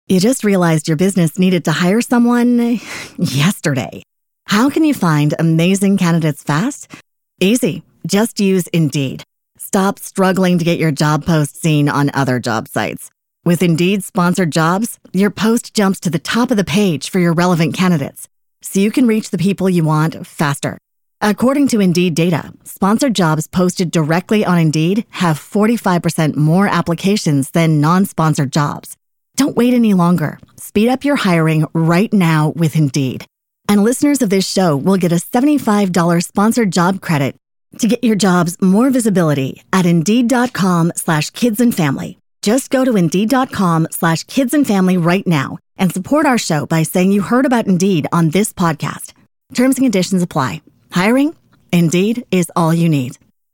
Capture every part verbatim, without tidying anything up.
You just realized your business needed to hire someone yesterday. How can you find amazing candidates fast? Easy. Just use Indeed. Stop struggling to get your job post seen on other job sites. With Indeed sponsored jobs, your post jumps to the top of the page for your relevant candidates, so you can reach the people you want faster. According to Indeed data, sponsored jobs posted directly on Indeed have forty-five percent more applications than non-sponsored jobs. Don't wait any longer. Speed up your hiring right now with Indeed. And listeners of this show will get a seventy-five dollars sponsored job credit to get your jobs more visibility at Indeed.com slash kids and family. Just go to Indeed.com slash kids and family right now and support our show by saying you heard about Indeed on this podcast. Terms and conditions apply. Hiring? Indeed is all you need.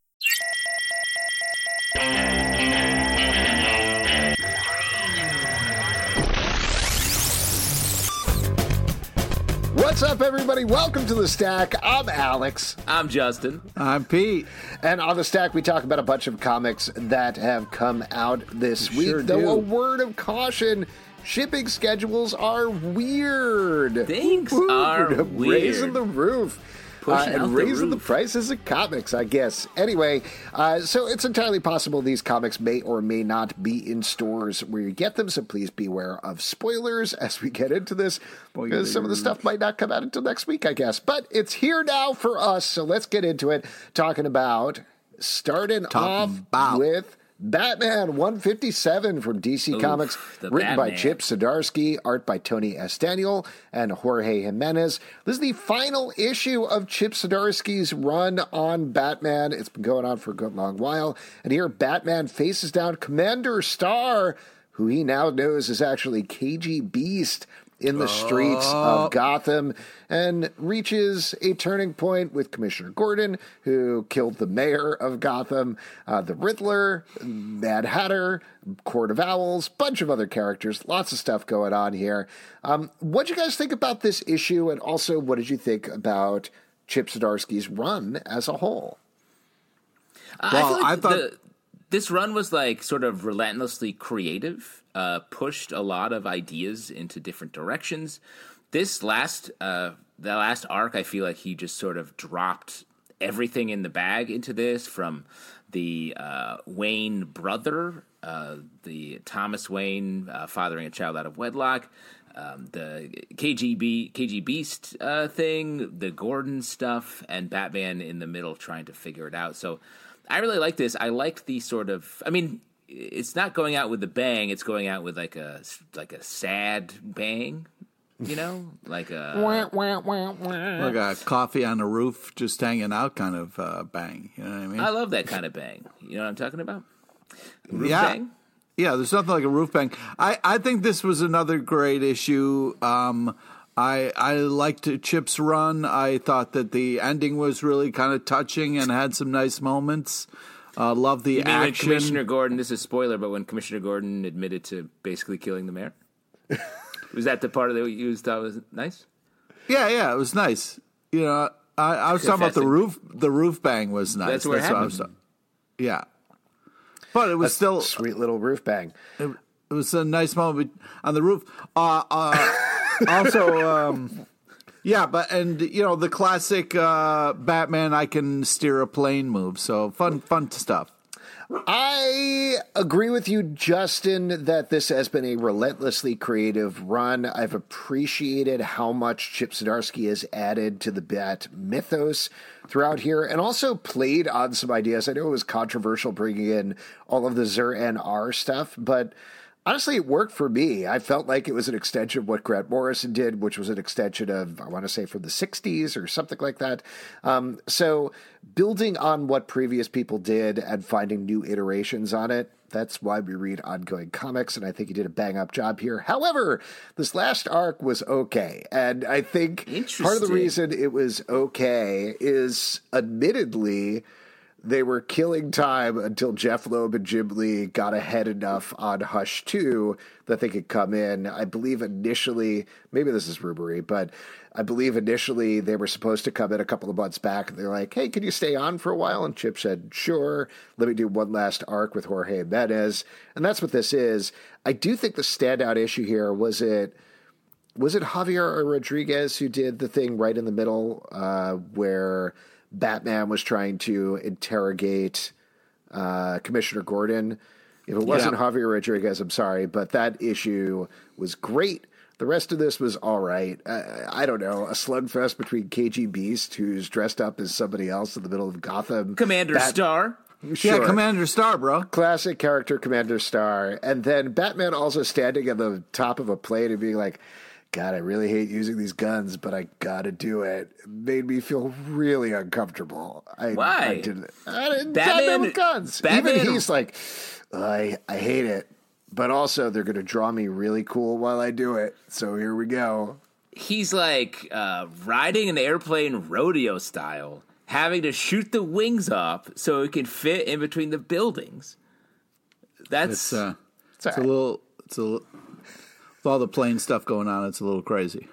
What's up, everybody? Welcome to The Stack. I'm Alex. I'm Justin. I'm Pete. And on The Stack, we talk about a bunch of comics that have come out this We week. sure Though do. a word of caution, shipping schedules are weird. Things Woo-hoo. are Raising weird. the roof. Pushing uh, and out the raising the roof. prices of comics, I guess. Anyway, uh, so it's entirely possible these comics may or may not be in stores where you get them, so please be aware of spoilers as we get into this, because some of the stuff might not come out until next week, I guess. But it's here now for us, so let's get into it, talking about, starting Talking off about. with Batman one fifty-seven from D C Oof, Comics, the written by Batman. Chip Zdarsky, art by Tony S. Daniel and Jorge Jimenez. This is the final issue of Chip Zdarsky's run on Batman. It's been going on for a good long while. And here Batman faces down Commander Starr, who he now knows is actually K G Beast, in the streets of Gotham, and reaches a turning point with Commissioner Gordon, who killed the mayor of Gotham, uh, the Riddler, Mad Hatter, Court of Owls, bunch of other characters, lots of stuff going on here. Um, what did you guys think about this issue, and also what did you think about Chip Zdarsky's run as a whole? I Well, feel like I thought- the, this run was like sort of relentlessly creative, uh, pushed a lot of ideas into different directions. This last, uh, the last arc, I feel like he just sort of dropped everything in the bag into this, from the uh, Wayne brother, uh, the Thomas Wayne uh, fathering a child out of wedlock, um, the K G B, K G Beast uh, thing, the Gordon stuff, and Batman in the middle trying to figure it out. So I really like this. I liked the sort of, I mean, it's not going out with a bang. It's going out with like a like a sad bang, you know, like a Like a coffee on the roof just hanging out kind of uh, bang. You know what I mean? I love that kind of bang. You know what I'm talking about? Roof yeah. bang? Yeah, there's nothing like a roof bang. I, I think this was another great issue. Um, I I liked Chip's run. I thought that the ending was really kind of touching and had some nice moments. Uh, love the You mean when action. Commissioner Gordon, this is a spoiler, but when Commissioner Gordon admitted to basically killing the mayor? Was that the part of it you thought was nice? Yeah, yeah, it was nice. You know, I, I was talking about the Confessing. roof. The roof bang was nice. That's what what I was happened. talking. Yeah, but it was still Sweet little roof bang. it, it was a nice moment on the roof. Uh, uh, also, um, yeah, but and you know the classic uh, Batman, I can steer a plane move. So fun, fun stuff. I agree with you, Justin, that this has been a relentlessly creative run. I've appreciated how much Chip Zdarsky has added to the Bat mythos throughout here, and also played on some ideas. I know it was controversial bringing in all of the Zur and R stuff, but honestly, it worked for me. I felt like it was an extension of what Grant Morrison did, which was an extension of, I want to say, from the sixties or something like that. Um, so building on what previous people did and finding new iterations on it, that's why we read ongoing comics, and I think he did a bang-up job here. However, this last arc was okay, and I think part of the Interesting. reason it was okay is, admittedly, they were killing time until Jeff Loeb and Jim Lee got ahead enough on Hush two that they could come in. I believe initially, maybe this is rumory, but I believe initially they were supposed to come in a couple of months back. And they're like, hey, can you stay on for a while? And Chip said, sure, let me do one last arc with Jorge Jimenez. And that's what this is. I do think the standout issue here was it, was it Javier Rodriguez who did the thing right in the middle uh, where Batman was trying to interrogate uh, Commissioner Gordon? If it wasn't yeah. Javier Rodriguez, I'm sorry, but that issue was great. The rest of this was all right. Uh, I don't know, a slugfest between K G Beast, who's dressed up as somebody else in the middle of Gotham. Commander Bat- Star. Sure. Yeah, Commander Star, bro. Classic character, Commander Star. And then Batman also standing at the top of a plane and being like, God, I really hate using these guns, but I gotta do it. It made me feel really uncomfortable. I, Why? I didn't. I didn't. Batman, Batman with guns. Batman, Even he's like, I I hate it, but also they're gonna draw me really cool while I do it. So here we go. He's like uh, riding an airplane rodeo style, having to shoot the wings up so it can fit in between the buildings. That's it's, uh, it's, it's right. a little. It's a little. With all the plane stuff going on, it's a little crazy.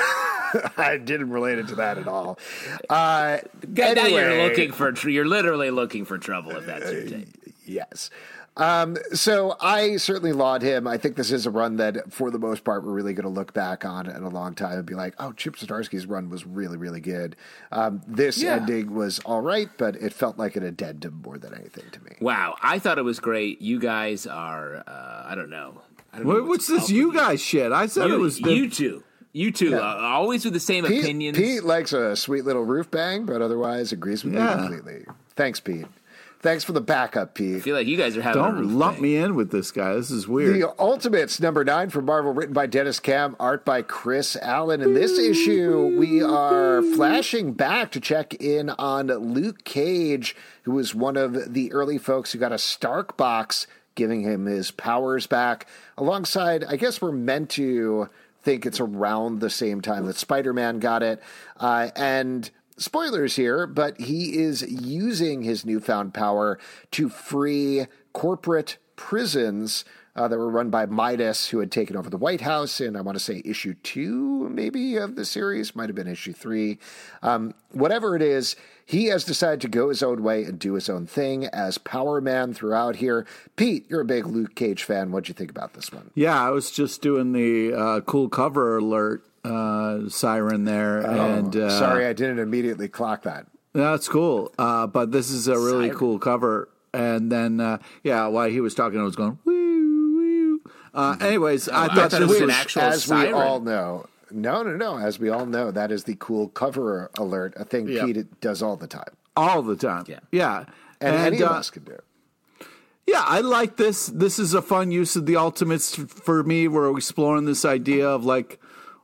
I didn't relate it to that at all. Uh, now anyway, you're looking for tr- you're literally looking for trouble if that's your take. Uh, yes. Um, so I certainly laud him. I think this is a run that, for the most part, we're really going to look back on in a long time and be like, oh, Chip Zdarsky's run was really, really good. Um, this yeah. ending was all right, but it felt like an addendum more than anything to me. Wow, I thought it was great. You guys are, uh, I don't know. I don't What, know what's what's this you guys shit? I said you, it was the, you two. You two, Yeah. uh, always with the same Pete, opinions. Pete likes a sweet little roof bang, but otherwise agrees with Yeah. me completely. Thanks, Pete. Thanks for the backup, I Pete. feel like you guys are having a Don't roof lump thing. me in with this guy. This is weird. The Ultimates, number nine from Marvel, written by Dennis Cam, art by Chris Allen. In this issue, we are flashing back to check in on Luke Cage, who was one of the early folks who got a Stark box, giving him his powers back. Alongside, I guess we're meant to think it's around the same time that Spider-Man got it. Uh, and... spoilers here, but he is using his newfound power to free corporate prisons uh, that were run by Midas, who had taken over the White House in, I want to say, issue two, maybe, of the series. Might have been issue three. Um, whatever it is, he has decided to go his own way and do his own thing as Power Man throughout here. Pete, you're a big Luke Cage fan. What'd you think about this one? Yeah, I was just doing the uh, cool cover alert uh, siren there. Oh, and uh, sorry, I didn't immediately clock that. That's cool. Uh, but this is a really Siren. cool cover. And then, uh, yeah, while he was talking, I was going, woo, woo. Uh, anyways, I I thought thought it this was was, an actual as siren. we all know. No, no, no. As we all know, that is the cool cover alert, a thing Yeah. Pete does all the time. all the time. Yeah. Yeah. And, any uh, of us can do. Yeah, I like this. This is a fun use of the Ultimates for me. We're exploring this idea of like,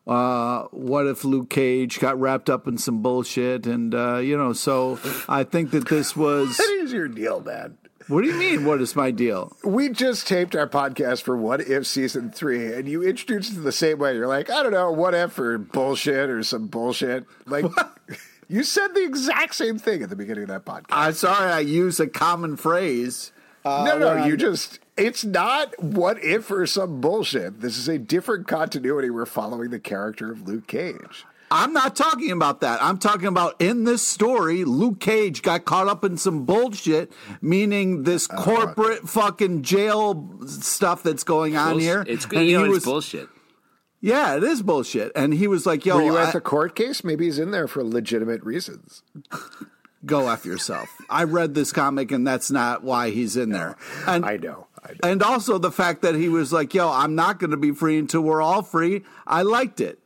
uh, what if Luke Cage got wrapped up in some bullshit? And, uh, you know, so I think that this was. What is your deal, man? What do you mean? What is my deal? We just taped our podcast for What If Season three, and you introduced it the same way. You're like, I don't know, what if or bullshit or some bullshit. Like, you said the exact same thing at the beginning of that podcast. I'm sorry I use a common phrase. Uh, no, no, when you I'm- just, it's not what if or some bullshit. This is a different continuity. We're following the character of Luke Cage. I'm not talking about that. I'm talking about in this story, Luke Cage got caught up in some bullshit, meaning this corporate fucking jail stuff that's going on Bullshit. here. It's And good. You know, he it's was- bullshit. Yeah, it is bullshit. And he was like, yo, Were you I- at the court case? Maybe he's in there for legitimate reasons. go F yourself. I read this comic and that's not why he's in there. And I know. I know. And also the fact that he was like, yo, I'm not going to be free until we're all free. I liked it.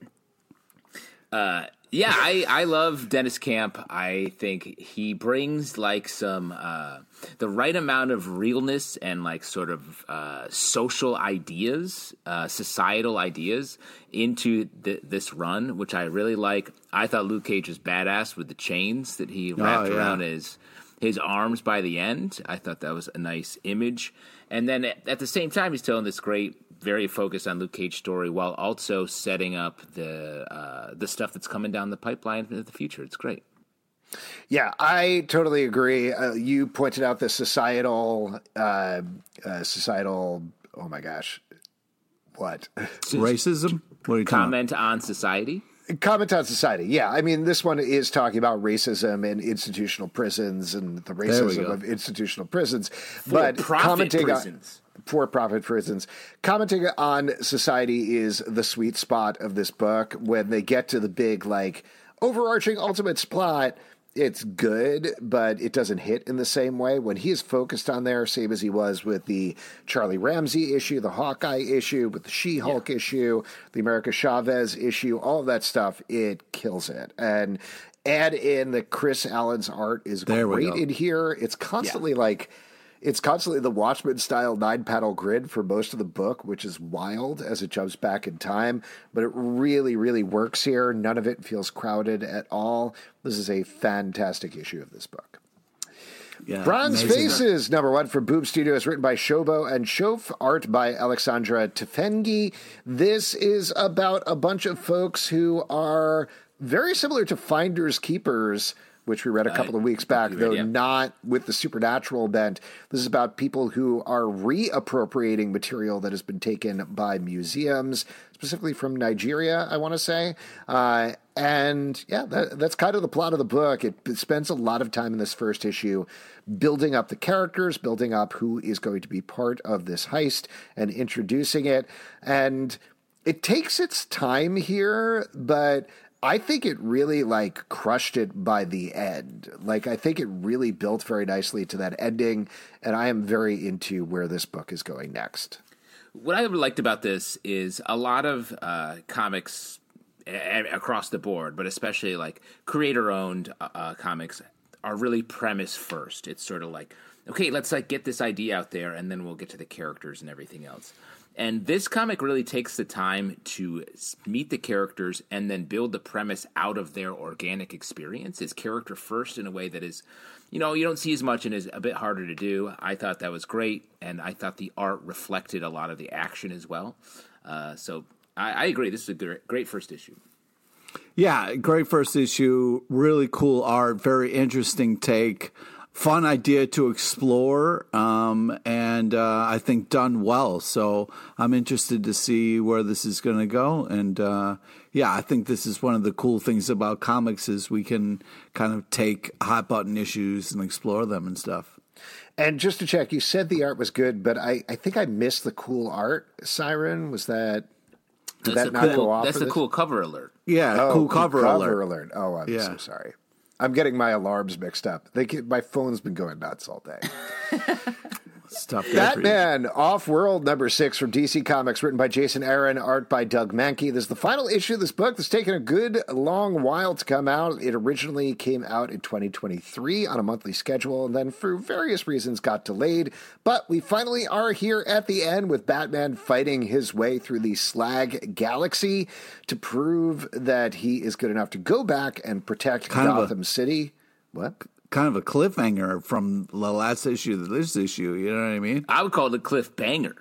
Uh, yeah, I, I love Dennis Camp. I think he brings like some uh, the right amount of realness and like sort of uh, social ideas, uh, societal ideas into th- this run, which I really like. I thought Luke Cage was badass with the chains that he wrapped yeah. around his his arms by the end. I thought that was a nice image. And then at, at the same time, he's telling this great, very focused on Luke Cage story while also setting up the uh, the stuff that's coming down the pipeline in the future. It's great. Yeah, I totally agree. Uh, you pointed out the societal, uh, uh, societal. Oh my gosh, what racism? What are you Comment on society. Comment on society. Yeah, I mean, this one is talking about racism and institutional prisons and the racism of institutional prisons, but commenting prisons. on for-profit prisons. Commenting on society is the sweet spot of this book. When they get to the big, like, overarching ultimate plot, it's good, but it doesn't hit in the same way. When he is focused on there, same as he was with the Charlie Ramsey issue, the Hawkeye issue, with the She-Hulk yeah. issue, the America Chavez issue, all of that stuff, it kills it. And add in that Chris Allen's art is there great in here. It's constantly yeah. like... It's constantly the Watchmen-style nine-panel grid for most of the book, which is wild as it jumps back in time. But it really, really works here. None of it feels crowded at all. This is a fantastic issue of this book. Yeah, Bronze amazing. Faces, number one from Boom Studios, written by Shobo and Shof, art by Alexandra Tefengi. This is about a bunch of folks who are very similar to Finders Keepers, which we read a couple of weeks back, though yeah. not with the supernatural bent. This is about people who are reappropriating material that has been taken by museums, specifically from Nigeria, I want to say. Uh, and yeah, that, that's kind of the plot of the book. It, it spends a lot of time in this first issue building up the characters, building up who is going to be part of this heist and introducing it. And it takes its time here, but I think it really, like, crushed it by the end. Like, I think it really built very nicely to that ending, and I am very into where this book is going next. What I liked about this is a lot of uh, comics a- across the board, but especially, like, creator-owned uh, comics are really premise first. It's sort of like, okay, let's, like, get this idea out there, and then we'll get to the characters and everything else. And this comic really takes the time to meet the characters and then build the premise out of their organic experience. It's character first in a way that is, you know, you don't see as much and is a bit harder to do. I thought that was great, and I thought the art reflected a lot of the action as well. Uh, so I, I agree. This is a great, great first issue. Yeah, great first issue. Really cool art. Very interesting take. Fun idea to explore, um, and uh, I think done well. So I'm interested to see where this is going to go. And uh, yeah, I think this is one of the cool things about comics is we can kind of take hot button issues and explore them and stuff. And just to check, you said the art was good, but I, I think I missed the cool art. Siren, was that? Did that's that not cool, go off? That's the cool cover alert. Yeah, oh, cool cover, cover alert. alert. Oh, I'm yeah. so sorry. I'm getting my alarms mixed up. They can, my phone's been going nuts all day. Stuff. Batman Off-World number six from D C Comics, written by Jason Aaron, art by Doug Mankey. This is the final issue of this book that's taken a good long while to come out. It originally came out in twenty twenty-three on a monthly schedule, and then for various reasons got delayed. But we finally are here at the end with Batman fighting his way through the Slag Galaxy to prove that he is good enough to go back and protect kind Gotham a- City. What? Kind of a cliffhanger from the last issue to this issue. You know what I mean? I would call it a cliffbanger.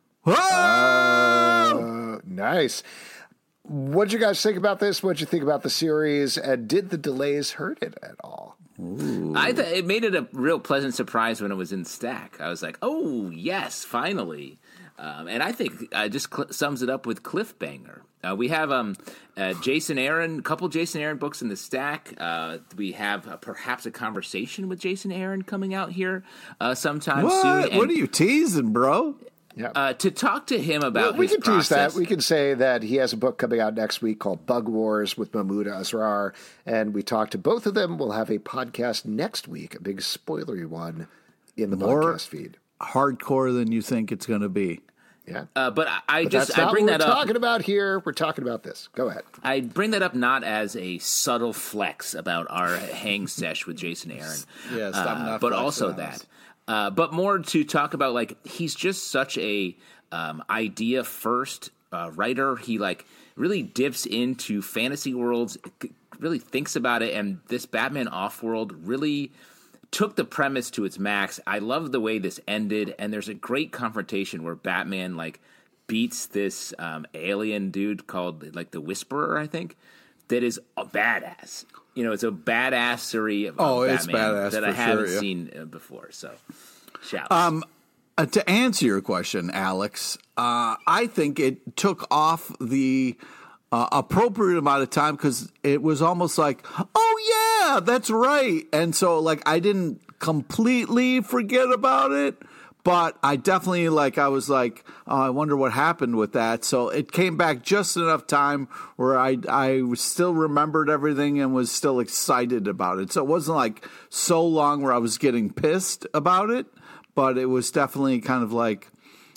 Oh, uh, nice. What'd you guys think about this? What'd you think about the series? And did the delays hurt it at all? Ooh. I th- it made it a real pleasant surprise when it was in stack. I was like, oh, yes, finally. Um, and I think uh, just cl- sums it up with cliffbanger. Uh, we have um, uh, Jason Aaron, a couple Jason Aaron books in the stack. Uh, we have uh, perhaps a conversation with Jason Aaron coming out here uh, sometime what? soon. And, what are you teasing, bro? Yeah. Uh, to talk to him about well, we his can process. tease that. We can say that he has a book coming out next week called Bug Wars with Mahmoud Asrar, and we talked to both of them. We'll have a podcast next week, a big spoilery one in the More podcast feed. Hardcore than you think it's going to be. Yeah, uh, but I, I but just that's not I bring what that we're up. Talking about here, we're talking about this. Go ahead. I bring that up not as a subtle flex about our hang sesh with Jason Aaron, yeah, stop uh, not but also that, uh, but more to talk about like he's just such a um, idea first uh, writer. He like really dips into fantasy worlds, really thinks about it, and this Batman Off-World really took the premise to its max. I love the way this ended, and there's a great confrontation where Batman like beats this um, alien dude called like the Whisperer, I think, that is a badass. you know, it's a badassery of, oh, of it's Batman badass that I for haven't sure, yeah. seen uh, before. So, shouts. Um, uh, to answer your question, Alex, uh, I think it took off the uh, appropriate amount of time because it was almost like, oh yeah, that's right, and so like I didn't completely forget about it. But I definitely, like, I was like, oh, I wonder what happened with that. So it came back just enough time where I I still remembered everything and was still excited about it. So it wasn't, like, so long where I was getting pissed about it. But it was definitely kind of like,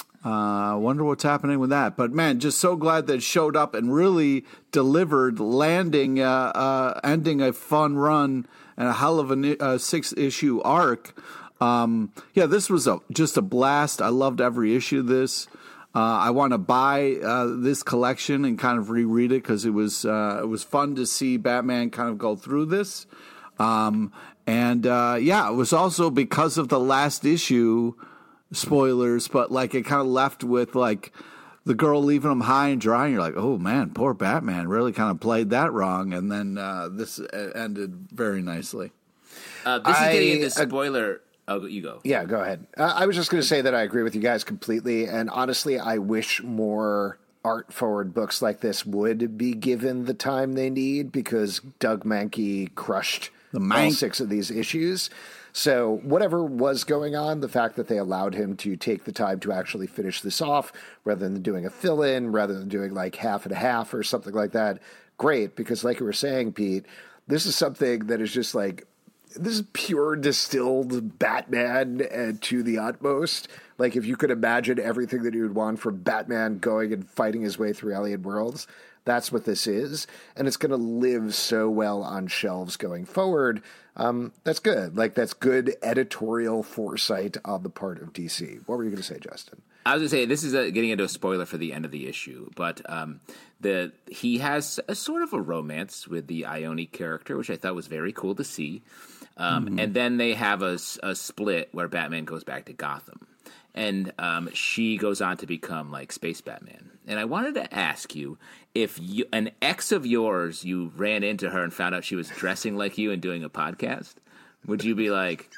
I uh, wonder what's happening with that. But, man, just so glad that it showed up and really delivered, landing, uh, uh, ending a fun run and a hell of a uh, six-issue arc. Um, yeah, this was a just a blast. I loved every issue of this. Uh, I want to buy uh, this collection and kind of reread it because it was uh, it was fun to see Batman kind of go through this. Um, and uh, yeah, it was also because of the last issue, spoilers, but like it kind of left with like the girl leaving him high and dry. And you're like, oh man, poor Batman really kind of played that wrong. And then uh, this ended very nicely. Uh, this I, is getting into spoiler. Oh, you go. Yeah, go ahead. Uh, I was just going to say that I agree with you guys completely. And honestly, I wish more art forward books like this would be given the time they need because Doug Mankey crushed the all Mank. six of these issues. So whatever was going on, the fact that they allowed him to take the time to actually finish this off rather than doing a fill-in, rather than doing like half and a half or something like that, great. Because like you were saying, Pete, this is something that is just like, this is pure distilled Batman and to the utmost. Like if you could imagine everything that you would want from Batman going and fighting his way through alien worlds, that's what this is. And it's going to live so well on shelves going forward. Um, that's good. Like that's good editorial foresight on the part of D C. What were you going to say, Justin? I was going to say, this is a, getting into a spoiler for the end of the issue, but um, the he has a sort of a romance with the Ione character, which I thought was very cool to see. Um, mm-hmm. And then they have a, a split where Batman goes back to Gotham. And um, she goes on to become like Space Batman. And I wanted to ask you if you, an ex of yours, you ran into her and found out she was dressing like you and doing a podcast, would you be like,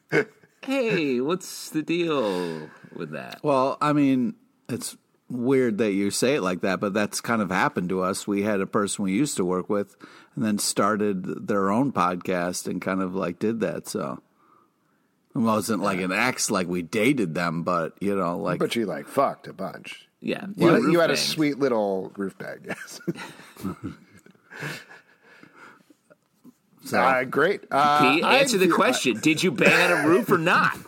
hey, what's the deal with that? Well, I mean, it's weird that you say it like that, but that's kind of happened to us. We had a person we used to work with and then started their own podcast and kind of like did that. So it wasn't like an ex, like we dated them, but you know, like. But you like fucked a bunch. Yeah. You, Well, you had a bangs. sweet little roof bag, yes. So, Uh, great. Uh, Pete, I answer the feel- question. Did you bang on a roof or not?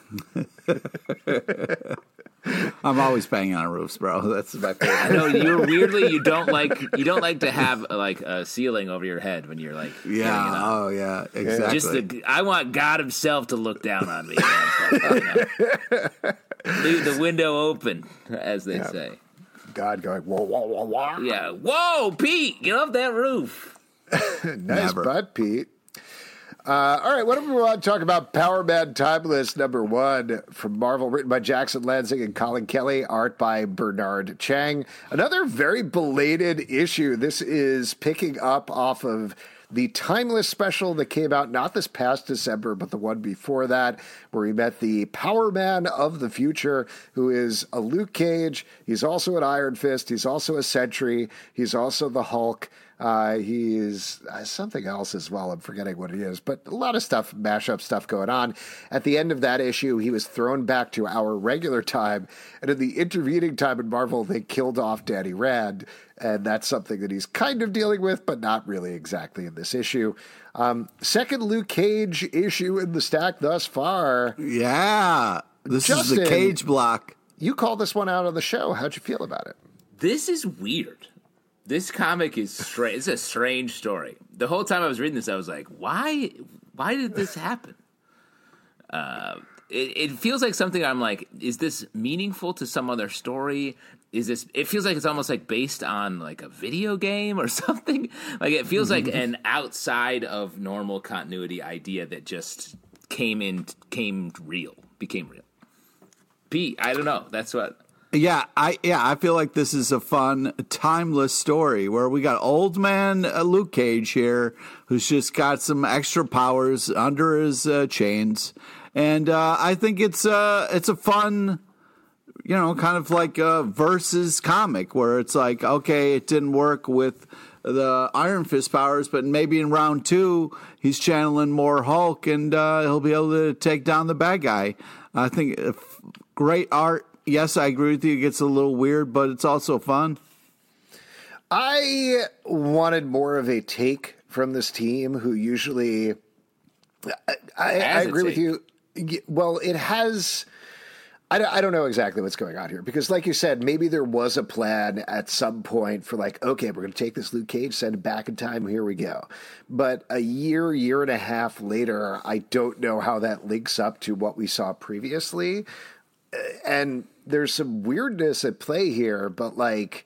I'm always banging on roofs, bro. That's my favorite. I know you're weirdly you don't like you don't like to have like a ceiling over your head when you're like Yeah. hanging out. Oh, yeah. Exactly. Just the, I want God Himself to look down on me. Man. So, you know. Leave the window open, as they Yeah. say. God going, whoa, whoa, whoa, whoa. Yeah. Whoa, Pete, get off that roof. Nice Never. butt, Pete. Uh, all right, what do we want to talk about? Power Man Timeless number one from Marvel, written by Jackson Lansing and Colin Kelly, art by Bernard Chang. Another very belated issue. This is picking up off of the Timeless special that came out not this past December, but the one before that, where we met the Power Man of the future, who is a Luke Cage. He's also an Iron Fist. He's also a Sentry. He's also the Hulk. Uh, he is uh, something else as well. I'm forgetting what it is, but a lot of stuff, mashup stuff going on. At the end of that issue, he was thrown back to our regular time. And in the intervening time in Marvel, they killed off Danny Rand. And that's something that he's kind of dealing with, but not really exactly in this issue. Um, second Luke Cage issue in the stack thus far. Yeah. This Justin, is the Cage block. You called this one out on the show. How'd you feel about it? This is weird. This comic is strange. It's a strange story. The whole time I was reading this, I was like, why why did this happen? Uh, it, it feels like something I'm like, is this meaningful to some other story? Is this, it feels like it's almost like based on like a video game or something. Like it feels like an outside of normal continuity idea that just came in, came real, became real. Pete, I don't know. That's what. Yeah, I yeah, I feel like this is a fun, timeless story where we got old man uh, Luke Cage here, who's just got some extra powers under his uh, chains, and uh, I think it's uh it's a fun, you know, kind of like a versus comic where it's like, okay, it didn't work with the Iron Fist powers, but maybe in round two he's channeling more Hulk, and uh, he'll be able to take down the bad guy. I think uh, great art. Yes, I agree with you. It gets a little weird, but it's also fun. I wanted more of a take from this team who usually... I, I, I agree with you. Well, it has... I, I don't know exactly what's going on here because, like you said, maybe there was a plan at some point for like, okay, we're going to take this Luke Cage, send it back in time, here we go. But a year, year and a half later, I don't know how that links up to what we saw previously. And there's some weirdness at play here, but like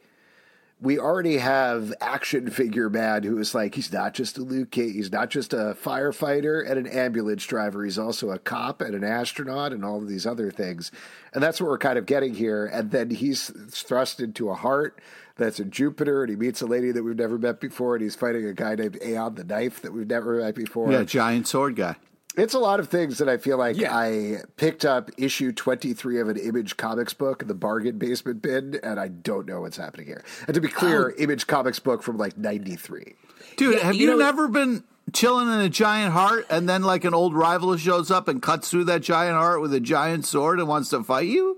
we already have action figure man who is like, he's not just a Luke Cage, he's not just a firefighter and an ambulance driver, he's also a cop and an astronaut and all of these other things. And that's what we're kind of getting here. And then he's thrust into a heart that's in Jupiter, and he meets a lady that we've never met before, and he's fighting a guy named Aeon the Knife that we've never met before. Yeah, giant sword guy. It's a lot of things that I feel like yeah. I picked up issue twenty-three of an Image Comics book in the bargain basement bin, and I don't know what's happening here. And to be clear, oh. Image Comics book from like ninety-three. Dude, yeah, have you, you know, never been chilling in a giant heart and then like an old rival shows up and cuts through that giant heart with a giant sword and wants to fight you?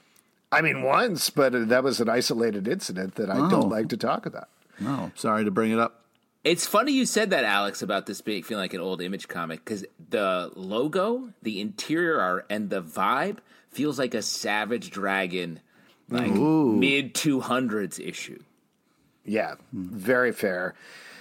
I mean, once, but that was an isolated incident that I oh. don't like to talk about. No, sorry to bring it up. It's funny you said that, Alex, about this being feeling like an old Image comic, because the logo, the interior art, and the vibe feels like a Savage Dragon, like mid two hundreds issue. Yeah, very fair.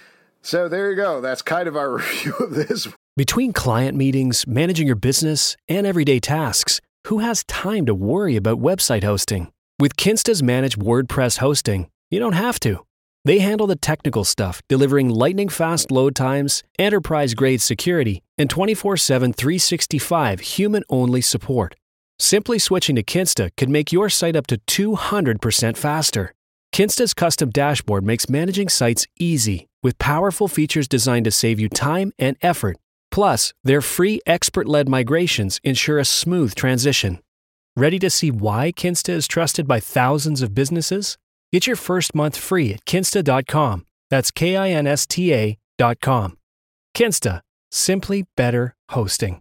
So there you go. That's kind of our review of this. Between client meetings, managing your business, and everyday tasks, who has time to worry about website hosting? With Kinsta's managed WordPress hosting, you don't have to. They handle the technical stuff, delivering lightning-fast load times, enterprise-grade security, and twenty-four seven, three sixty-five human-only support. Simply switching to Kinsta could make your site up to two hundred percent faster. Kinsta's custom dashboard makes managing sites easy, with powerful features designed to save you time and effort. Plus, their free expert-led migrations ensure a smooth transition. Ready to see why Kinsta is trusted by thousands of businesses? Get your first month free at kinsta dot com. That's K I N S T A dot com. Kinsta. Simply better hosting.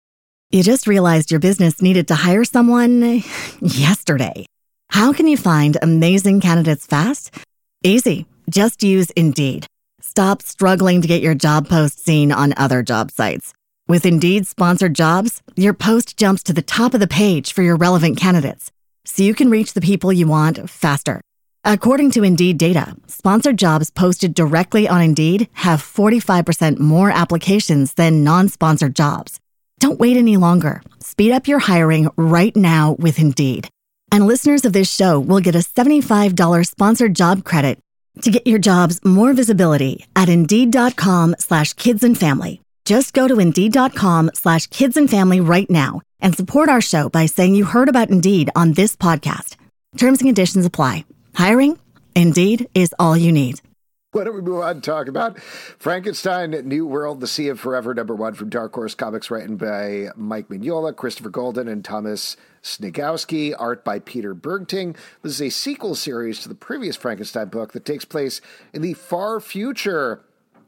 You just realized your business needed to hire someone yesterday. How can you find amazing candidates fast? Easy. Just use Indeed. Stop struggling to get your job post seen on other job sites. With Indeed sponsored jobs, your post jumps to the top of the page for your relevant candidates, so you can reach the people you want faster. According to Indeed data, sponsored jobs posted directly on Indeed have forty-five percent more applications than non-sponsored jobs. Don't wait any longer. Speed up your hiring right now with Indeed. And listeners of this show will get a seventy-five dollars sponsored job credit to get your jobs more visibility at Indeed.com slash kids and family. Just go to Indeed.com slash kids and family right now and support our show by saying you heard about Indeed on this podcast. Terms and conditions apply. Hiring? Indeed is all you need. Why don't we move on and talk about Frankenstein, New World, The Sea of Forever, number one from Dark Horse Comics, written by Mike Mignola, Christopher Golden, and Thomas Snigowski, art by Peter Bergting. This is a sequel series to the previous Frankenstein book that takes place in the far future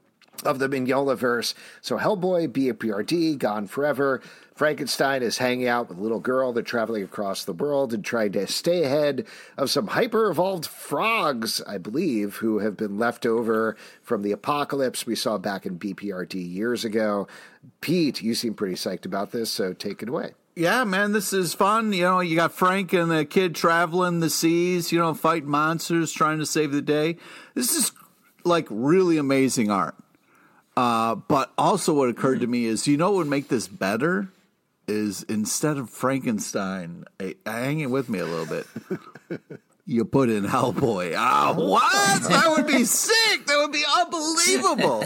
of the Mignola-verse. So Hellboy, B A P R D, gone forever. Frankenstein is hanging out with a little girl. They're traveling across the world and trying to stay ahead of some hyper-evolved frogs, I believe, who have been left over from the apocalypse we saw back in B P R D years ago. Pete, you seem pretty psyched about this, so take it away. Yeah, man, this is fun. You know, you got Frank and the kid traveling the seas, you know, fighting monsters, trying to save the day. This is, like, really amazing art. Uh, but also what occurred to me is, you know what would make this better? Is instead of Frankenstein, hey, hang it with me a little bit, you put in Hellboy. Ah, oh, what? That would be sick. That would be unbelievable.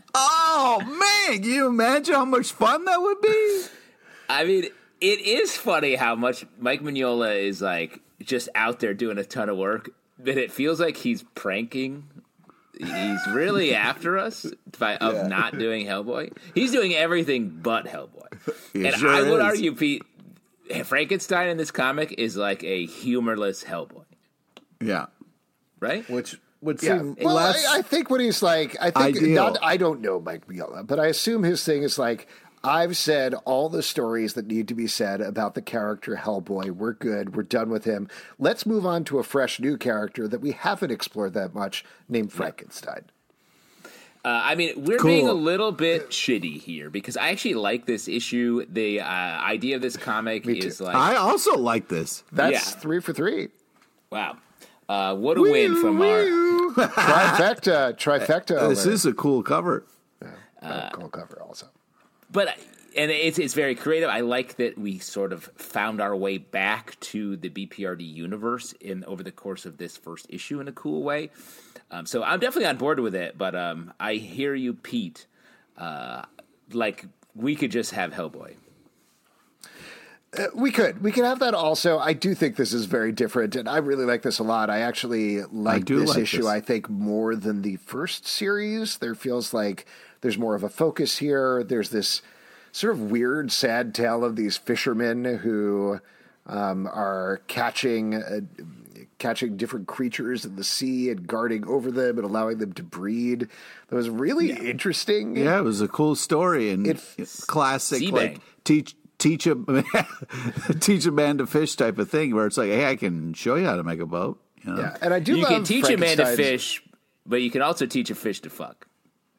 Oh, man. Can you imagine how much fun that would be? I mean, it is funny how much Mike Mignola is like just out there doing a ton of work, that it feels like he's pranking. He's really after us by of Yeah. not doing Hellboy. He's doing everything but Hellboy. He and sure I would is. argue, Pete, Frankenstein in this comic is like a humorless Hellboy, Yeah. right? Which would Yeah. seem Well, less. I, I think what he's like, I think ideal. not. I don't know Mike Mignola, but I assume his thing is like, I've said all the stories that need to be said about the character Hellboy. We're good. We're done with him. Let's move on to a fresh new character that we haven't explored that much, named Frankenstein. Uh, I mean, we're Cool. being a little bit shitty here because I actually like this issue. The uh, idea of this comic Me too. is like, I also like this. That's Yeah. three for three. wow, uh, what a win from our. Trifecta. Trifecta. This alert. is a cool cover. Oh, cool cover also. But and it's it's very creative. I like that we sort of found our way back to the B P R D universe in over the course of this first issue in a cool way. Um, so I'm definitely on board with it. But um, I hear you, Pete. Uh, like we could just have Hellboy. Uh, we could. We could have that also. I do think this is very different, and I really like this a lot. I actually like do this like issue, this. I think, more than the first series. There feels like there's more of a focus here. There's this sort of weird, sad tale of these fishermen who um, are catching uh, catching different creatures in the sea and guarding over them and allowing them to breed. That was really interesting. Yeah, it was a cool story and It- classic, Seabang. like teach teach a teach a man to fish type of thing, where it's like, hey, I can show you how to make a boat. You know? Yeah, and I do You love can teach a man to Frankenstein's- fish, but you can also teach a fish to fuck.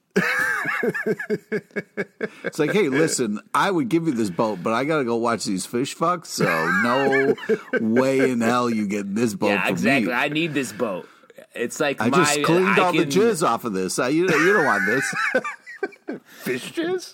It's like, hey, listen, I would give you this boat, but I got to go watch these fish fuck. So no way in hell you get this boat. Yeah, from exactly. Me. I need this boat. It's like I my, just cleaned I all can, the jizz off of this. I, you, you don't want this. Fish jizz?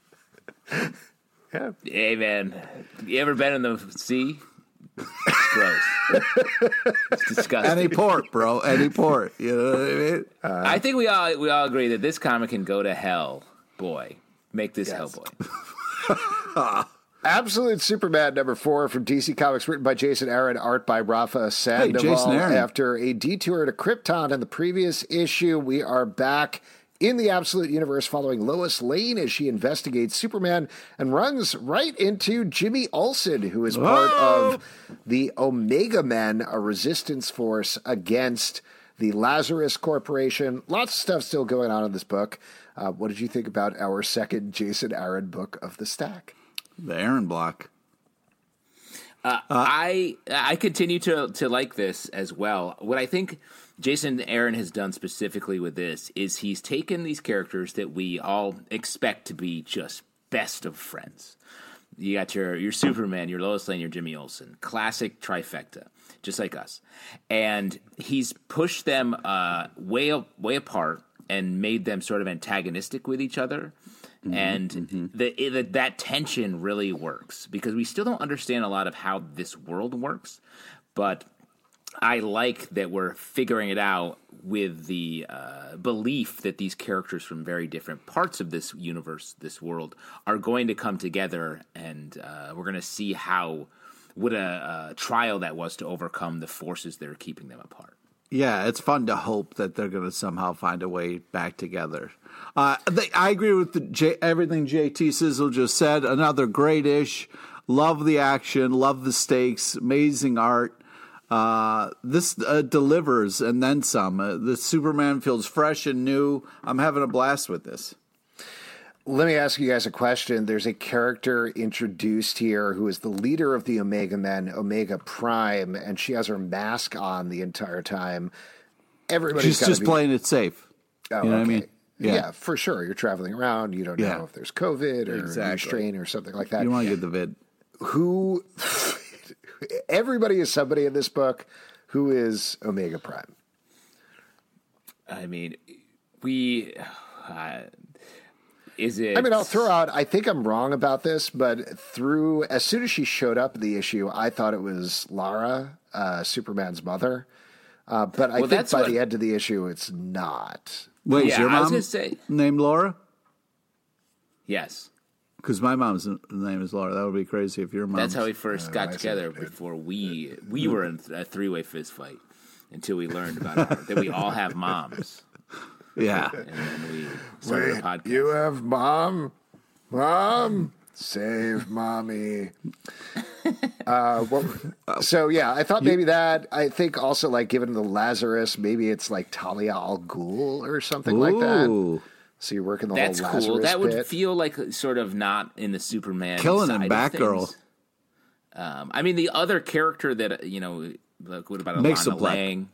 Yeah. Hey man, you ever been in the sea? It's gross. It's disgusting. Any port, bro. Any port. You know what I mean? I think we all we all agree that this comic can go to hell. Boy, make this Yes. Hellboy. Absolute Superman number four from D C Comics, written by Jason Aaron, art by Rafa Sandoval. Jason Aaron. After a detour to Krypton in the previous issue, we are back in the Absolute Universe following Lois Lane as she investigates Superman and runs right into Jimmy Olsen, who is part Whoa! of the Omega Men, a resistance force against the Lazarus Corporation. Lots of stuff still going on in this book. Uh, what did you think about our second Jason Aaron book of the stack? The Aaron block. Uh, I I continue to to like this as well. What I think Jason Aaron has done specifically with this is he's taken these characters that we all expect to be just best of friends. You got your your Superman, your Lois Lane, your Jimmy Olsen, classic trifecta, just like us. And he's pushed them uh, way way apart and made them sort of antagonistic with each other. Mm-hmm, and mm-hmm. The, it, that tension really works because we still don't understand a lot of how this world works, but I like that we're figuring it out with the uh, belief that these characters from very different parts of this universe, this world, are going to come together, and uh, we're going to see how what a, a trial that was to overcome the forces that are keeping them apart. Yeah, it's fun to hope that they're going to somehow find a way back together. Uh, they, I agree with the J, everything J T Sizzle just said. Another great ish. Love the action. Love the stakes. Amazing art. Uh, this uh, delivers and then some. Uh, the Superman feels fresh and new. I'm having a blast with this. Let me ask you guys a question. There's a character introduced here who is the leader of the Omega Men, Omega Prime, and she has her mask on the entire time. Everybody's She's just be... playing it safe. Oh, you know okay. what I mean? Yeah. Yeah. for sure. You're traveling around. You don't Yeah. know if there's COVID or Exactly. new strain or something like that. You want to get the vid. Who? Everybody is somebody in this book. Who is Omega Prime? I mean, we. Uh, Is it? I mean, I'll throw out, I think I'm wrong about this, but through, as soon as she showed up in the issue, I thought it was Lara, uh, Superman's mother. Uh, but I Well, think that's by what- the end of the issue, it's not. Wait, Yeah, is your I was mom gonna say- named Laura? Yes. Because my mom's name is Laura. That would be crazy if your mom. That's how we first Uh, got I see together. what you did. Before we we were in a three way fist fight until we learned about our, that we all have moms, Yeah. and then we started a Wait, podcast. you have mom? Mom? Save mommy. uh, well, so, yeah, I thought maybe that. I think also, like, given the Lazarus, maybe it's like Talia al Ghul or something like that. Ooh. So you're working the That's whole cool. Lazarus That would bit. feel like sort of not in the Superman Killing side him, of Batgirl. things. Um, I mean, the other character that you know, like what about Alana Mixoplek. Lang?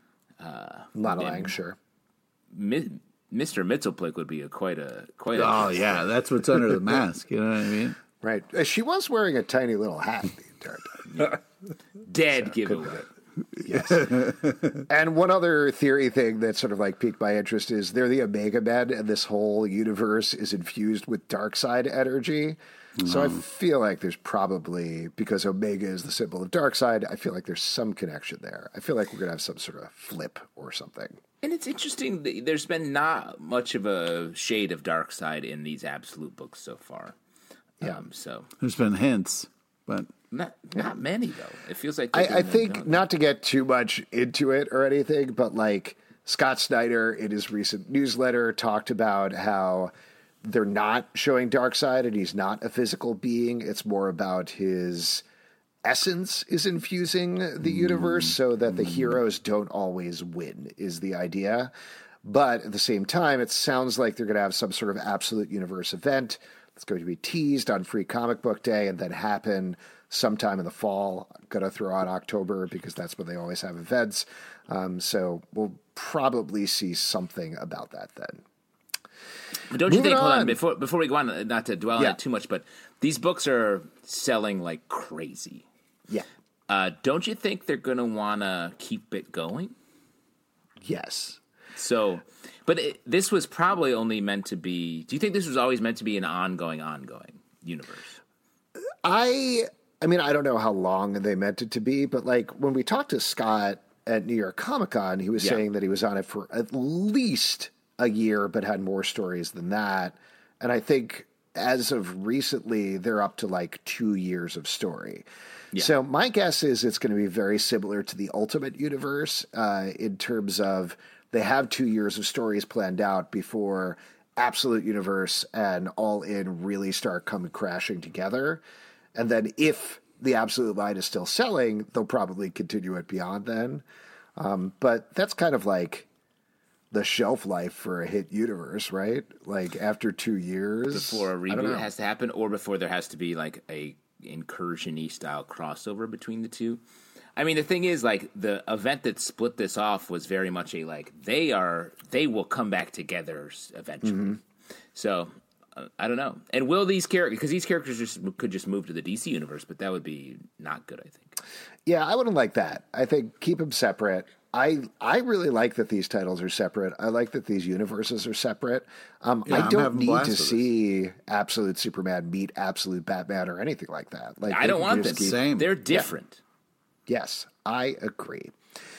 Lana yeah. Lang, sure. Mi- Mister Mitzelplick would be a quite a quite. A, Oh yeah, that's what's under the mask. You know what I mean? Right. Uh, She was wearing a tiny little hat the entire time. dead giveaway. Yes. And one other theory thing that sort of like piqued my interest is they're the Omega Men, and this whole universe is infused with dark side energy. So I feel like there's probably, because Omega is the symbol of dark side, I feel like there's some connection there. I feel like we're going to have some sort of flip or something. And it's interesting. that There's been not much of a shade of dark side in these absolute books so far. Yeah. Um, so There's been hints, but not not many though. It feels like I, they're I doing think, it- not to get too much into it or anything, but like Scott Snyder in his recent newsletter talked about how they're not showing Darkseid and he's not a physical being. It's more about his essence is infusing the universe so that the heroes don't always win is the idea. But at the same time, it sounds like they're going to have some sort of absolute universe event that's going to be teased on Free Comic Book Day and then happen sometime in the fall. I'm going to throw out October because that's when they always have events. Um, so we'll probably see something about that then. But don't you Moving think? Hold on, on. before before we go on, not to dwell on Yeah. it too much, but these books are selling like crazy. Yeah. Uh, don't you think they're going to want to keep it going? Yes. So, but it, this was probably only meant to be. Do you think this was always meant to be an ongoing, ongoing universe? I I mean, I don't know how long they meant it to be, but like when we talked to Scott at New York Comic Con, he was Yeah. saying that he was on it for at least a year, but had more stories than that. And I think as of recently, they're up to like two years of story. Yeah. So my guess is it's going to be very similar to the Ultimate Universe uh, in terms of they have two years of stories planned out before Absolute Universe and All In really start coming crashing together. And then if the Absolute line is still selling, they'll probably continue it beyond then. Um, but that's kind of like the shelf life for a hit universe, right? Like after two years. Before a I don't know. reboot has to happen, or before there has to be like a incursion-y style crossover between the two. I mean, the thing is, like, the event that split this off was very much a, like, they are, they will come back together s- eventually. Mm-hmm. So, uh, I don't know. And will these characters, because these characters just could just move to the D C universe, but that would be not good, I think. Yeah, I wouldn't like that. I think keep them separate. I I really like that these titles are separate. I like that these universes are separate. Um, Yeah, I I'm don't having need blast to with this. see Absolute Superman meet Absolute Batman or anything like that. Like I they don't can want just them. keep- Same. They're different. Yes, I agree.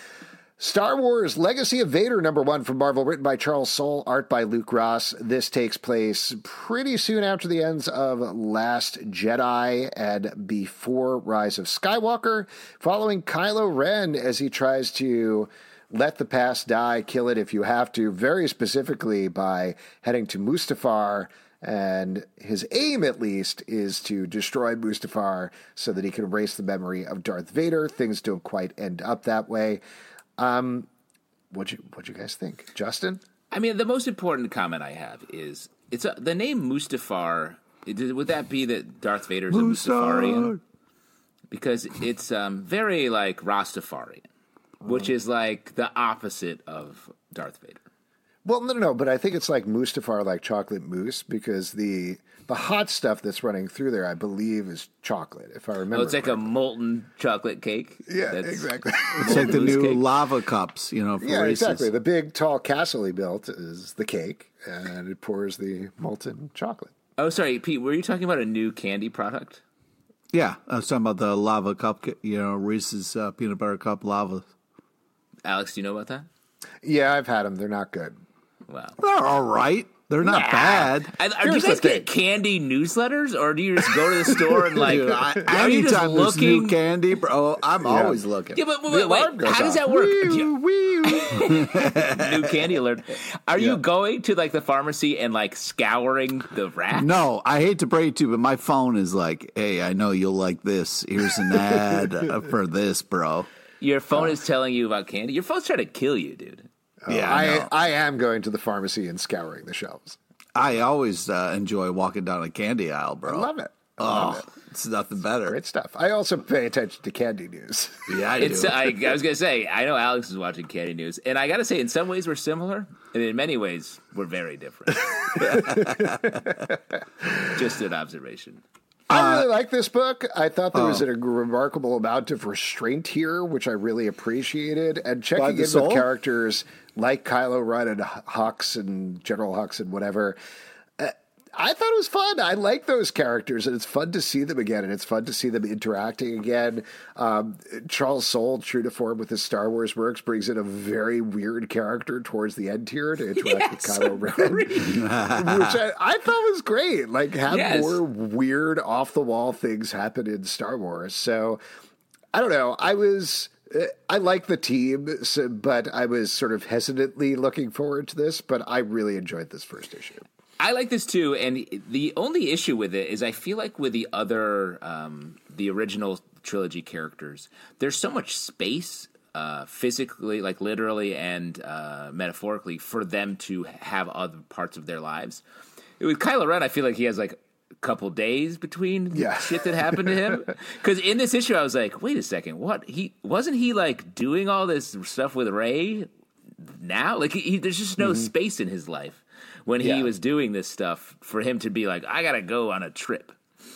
Star Wars Legacy of Vader, number one from Marvel, written by Charles Soule, art by Luke Ross. This takes place pretty soon after the ends of Last Jedi and before Rise of Skywalker, following Kylo Ren as he tries to let the past die, kill it if you have to, very specifically by heading to Mustafar. And his aim, at least, is to destroy Mustafar so that he can erase the memory of Darth Vader. Things don't quite end up that way. Um, what'd you what'd you guys think, Justin? I mean, the most important comment I have is it's a, the name Mustafar. it- Would that be that Darth Vader's a Mustafarian? Because it's um, very like Rastafarian, which is like the opposite of Darth Vader. Well, no, no, no, but I think it's like Mustafar, like chocolate mousse, because the the hot stuff that's running through there, I believe, is chocolate. If I remember, Oh, it's like a correctly. molten chocolate cake. yeah, That's- exactly. it's like the Loose new cake. lava cups, you know, for Yeah, races. exactly. The big tall castle he built is the cake, and it pours the molten chocolate. Oh, sorry, Pete. Were you talking about a new candy product? Yeah, I was talking about the lava cup, you know, Reese's uh, peanut butter cup lava. Alex, do you know about that? Yeah, I've had them. They're not good. Well, they're all right. They're not nah. bad. I, are, do you guys get candy newsletters, or do you just go to the store and like? Dude, I, are you just anytime there's looking? new candy, bro, I'm yeah. always looking. Yeah, but wait, wait, wait. How does that work? Wee, wee. New candy alert. Are yeah. you going to like the pharmacy and like scouring the racks? No, I hate to break to you, but my phone is like, "Hey, I know you'll like this. Here's an ad for this, bro." Your phone oh. is telling you about candy. Your phone's trying to kill you, dude. Oh, yeah, I, I am going to the pharmacy and scouring the shelves. I always uh, enjoy walking down a candy aisle, bro. I love it. I oh, love it. It's nothing better. Great stuff. I also pay attention to candy news. Yeah, I it's, do. I, I was going to say, I know Alex is watching candy news, and I got to say, in some ways we're similar, and in many ways we're very different. Just an observation. I really like this book. I thought there was oh. a remarkable amount of restraint here, which I really appreciated. And checking in soul? with characters like Kylo Ren and Hux and General Hux and whatever, uh, I thought it was fun. I like those characters, and it's fun to see them again, and it's fun to see them interacting again. Um, Charles Soule, true to form with his Star Wars works, brings in a very weird character towards the end here to interact yes, with Kylo Ren, which I, I thought was great. Like, have yes. more weird, off-the-wall things happen in Star Wars. So, I don't know. I was... I like the team, so, but I was sort of hesitantly looking forward to this, but I really enjoyed this first issue. I like this too, and the only issue with it is I feel like with the other, um, the original trilogy characters, there's so much space uh, physically, like literally and uh, metaphorically, for them to have other parts of their lives. With Kylo Ren, I feel like he has like a couple days between yeah. shit that happened to him. Because in this issue, I was like, wait a second, what? He wasn't he like doing all this stuff with Rey now? Like, he, there's just no mm-hmm. space in his life when he yeah. was doing this stuff for him to be like, I gotta go on a trip.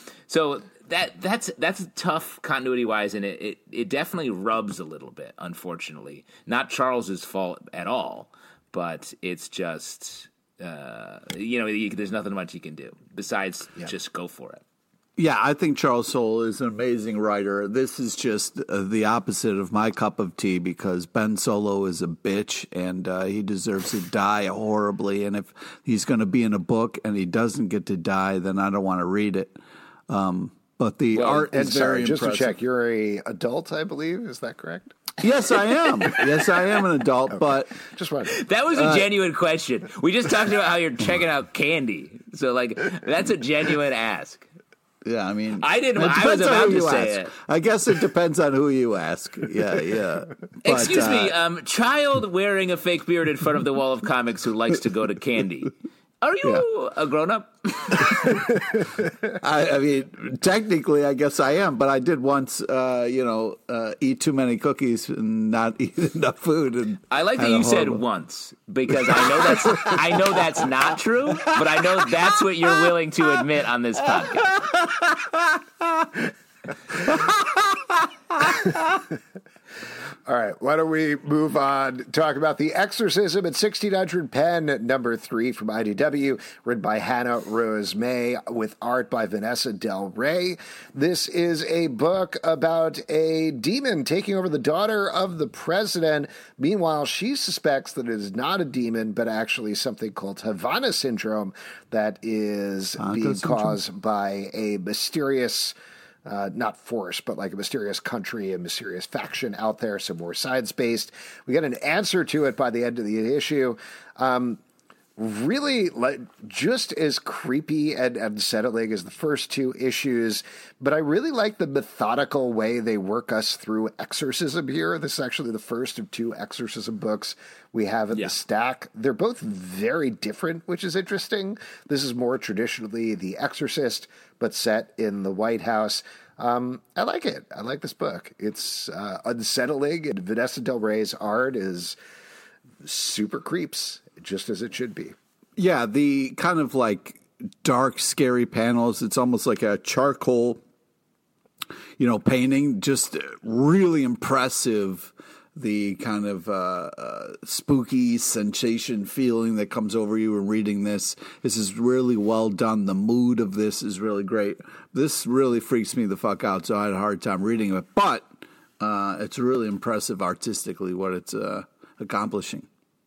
So that that's that's tough continuity wise, and it, it, it definitely rubs a little bit, unfortunately. Not Charles's fault at all, but it's just uh, you know, you, there's nothing much you can do besides yeah. just go for it. Yeah, I think Charles Soule is an amazing writer. This is just uh, the opposite of my cup of tea because Ben Solo is a bitch and uh, he deserves to die horribly. And if he's going to be in a book and he doesn't get to die, then I don't want to read it. Um, but the well, art is sorry, very just impressive. To check, you're a adult, I believe. Is that correct? Yes, I am. Yes, I am an adult, okay. but just wondering. That was a uh, genuine question. We just talked about how you're checking out candy, so like that's a genuine ask. Yeah, I mean, I didn't. I was about to say ask. it. I guess it depends on who you ask. Yeah, yeah. But, Excuse uh, me, um, child wearing a fake beard in front of the wall of comics who likes to go to candy. Are you yeah. a grown-up? I, I mean, technically, I guess I am, but I did once, uh, you know, uh, eat too many cookies and not eat enough food. And I like that you horrible... said once because I know that's I know that's not true, but I know that's what you're willing to admit on this podcast. All right, why don't we move on, talk about The Exorcism at sixteen hundred Pen, number three from I D W, written by Hannah Rose May, with art by Vanessa Del Rey. This is a book about a demon taking over the daughter of the president. Meanwhile, she suspects that it is not a demon, but actually something called Havana Syndrome that is uh, being caused by a mysterious... Uh, not force, but like a mysterious country, a mysterious faction out there, some more science-based. We get an answer to it by the end of the issue. Um, really, like, just as creepy and unsettling as the first two issues, but I really like the methodical way they work us through exorcism here. This is actually the first of two exorcism books we have in yeah. the stack. They're both very different, which is interesting. This is more traditionally The Exorcist, but set in the White House. Um, I like it. I like this book. It's uh, unsettling, and Vanessa Del Rey's art is super creeps, just as it should be. Yeah, the kind of like dark, scary panels. It's almost like a charcoal, you know, painting. Just really impressive. The kind of uh, uh, spooky sensation feeling that comes over you when reading this. This is really well done. The mood of this is really great. This really freaks me the fuck out, so I had a hard time reading it. But uh, it's really impressive artistically what it's uh, accomplishing.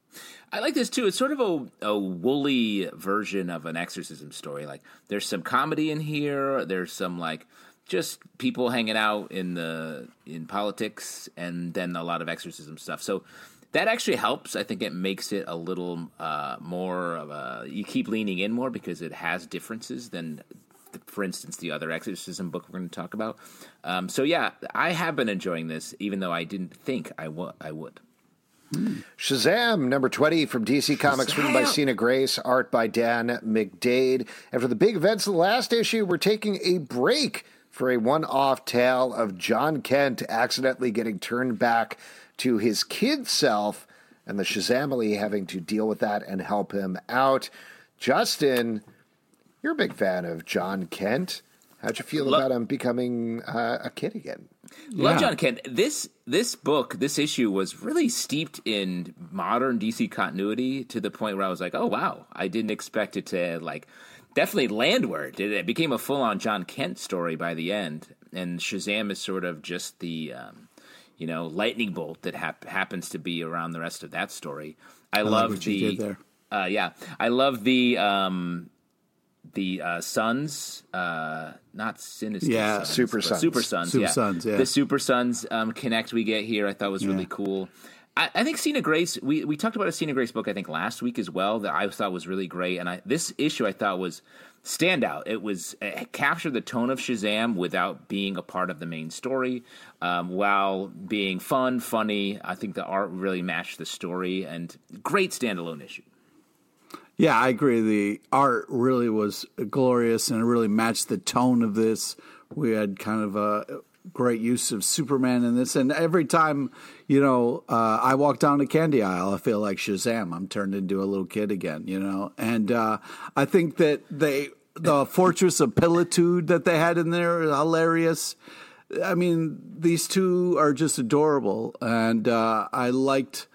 I like this too. It's sort of a, a woolly version of an exorcism story. Like there's some comedy in here. There's some like just people hanging out in the in politics, and then a lot of exorcism stuff. So that actually helps. I think it makes it a little uh, more of a. You keep leaning in more because it has differences than, for instance, the other exorcism book we're going to talk about. Um, so yeah, I have been enjoying this, even though I didn't think I, w- I would. Shazam, number twenty from D C Comics, written by Sina Grace, art by Dan McDade. After the big events of the last issue, we're taking a break for a one-off tale of John Kent accidentally getting turned back to his kid self, and the Shazamily having to deal with that and help him out. Justin, you're a big fan of John Kent. How'd you feel Lo- about him becoming uh, a kid again? Love Yeah. John Kent. This this book, this issue was really steeped in modern D C continuity to the point where I was like, oh, wow, I didn't expect it to, like, definitely landward. It, it became a full-on John Kent story by the end, and Shazam is sort of just the, um, you know, lightning bolt that hap- happens to be around the rest of that story. I, I love like what the, you did there. Uh, yeah, I love the, um, the uh, Sons, uh, not Sinister Yeah, Sons, Super but Sons. Super Sons, Super yeah. Sons, yeah. The Super Sons um, connect we get here I thought was really Yeah. cool. I, I think Sina Grace, we, we talked about a Sina Grace book, I think, last week as well, that I thought was really great. And I, this issue I thought was standout. It was it captured the tone of Shazam without being a part of the main story, um, while being fun, funny. I think the art really matched the story, and great standalone issue. Yeah, I agree. The art really was glorious and it really matched the tone of this. We had kind of a great use of Superman in this. And every time, you know, uh, I walk down the candy aisle, I feel like Shazam. I'm turned into a little kid again, you know. And uh, I think that they, the Fortress of Pillitude that they had in there is hilarious. I mean, these two are just adorable. And uh, I liked...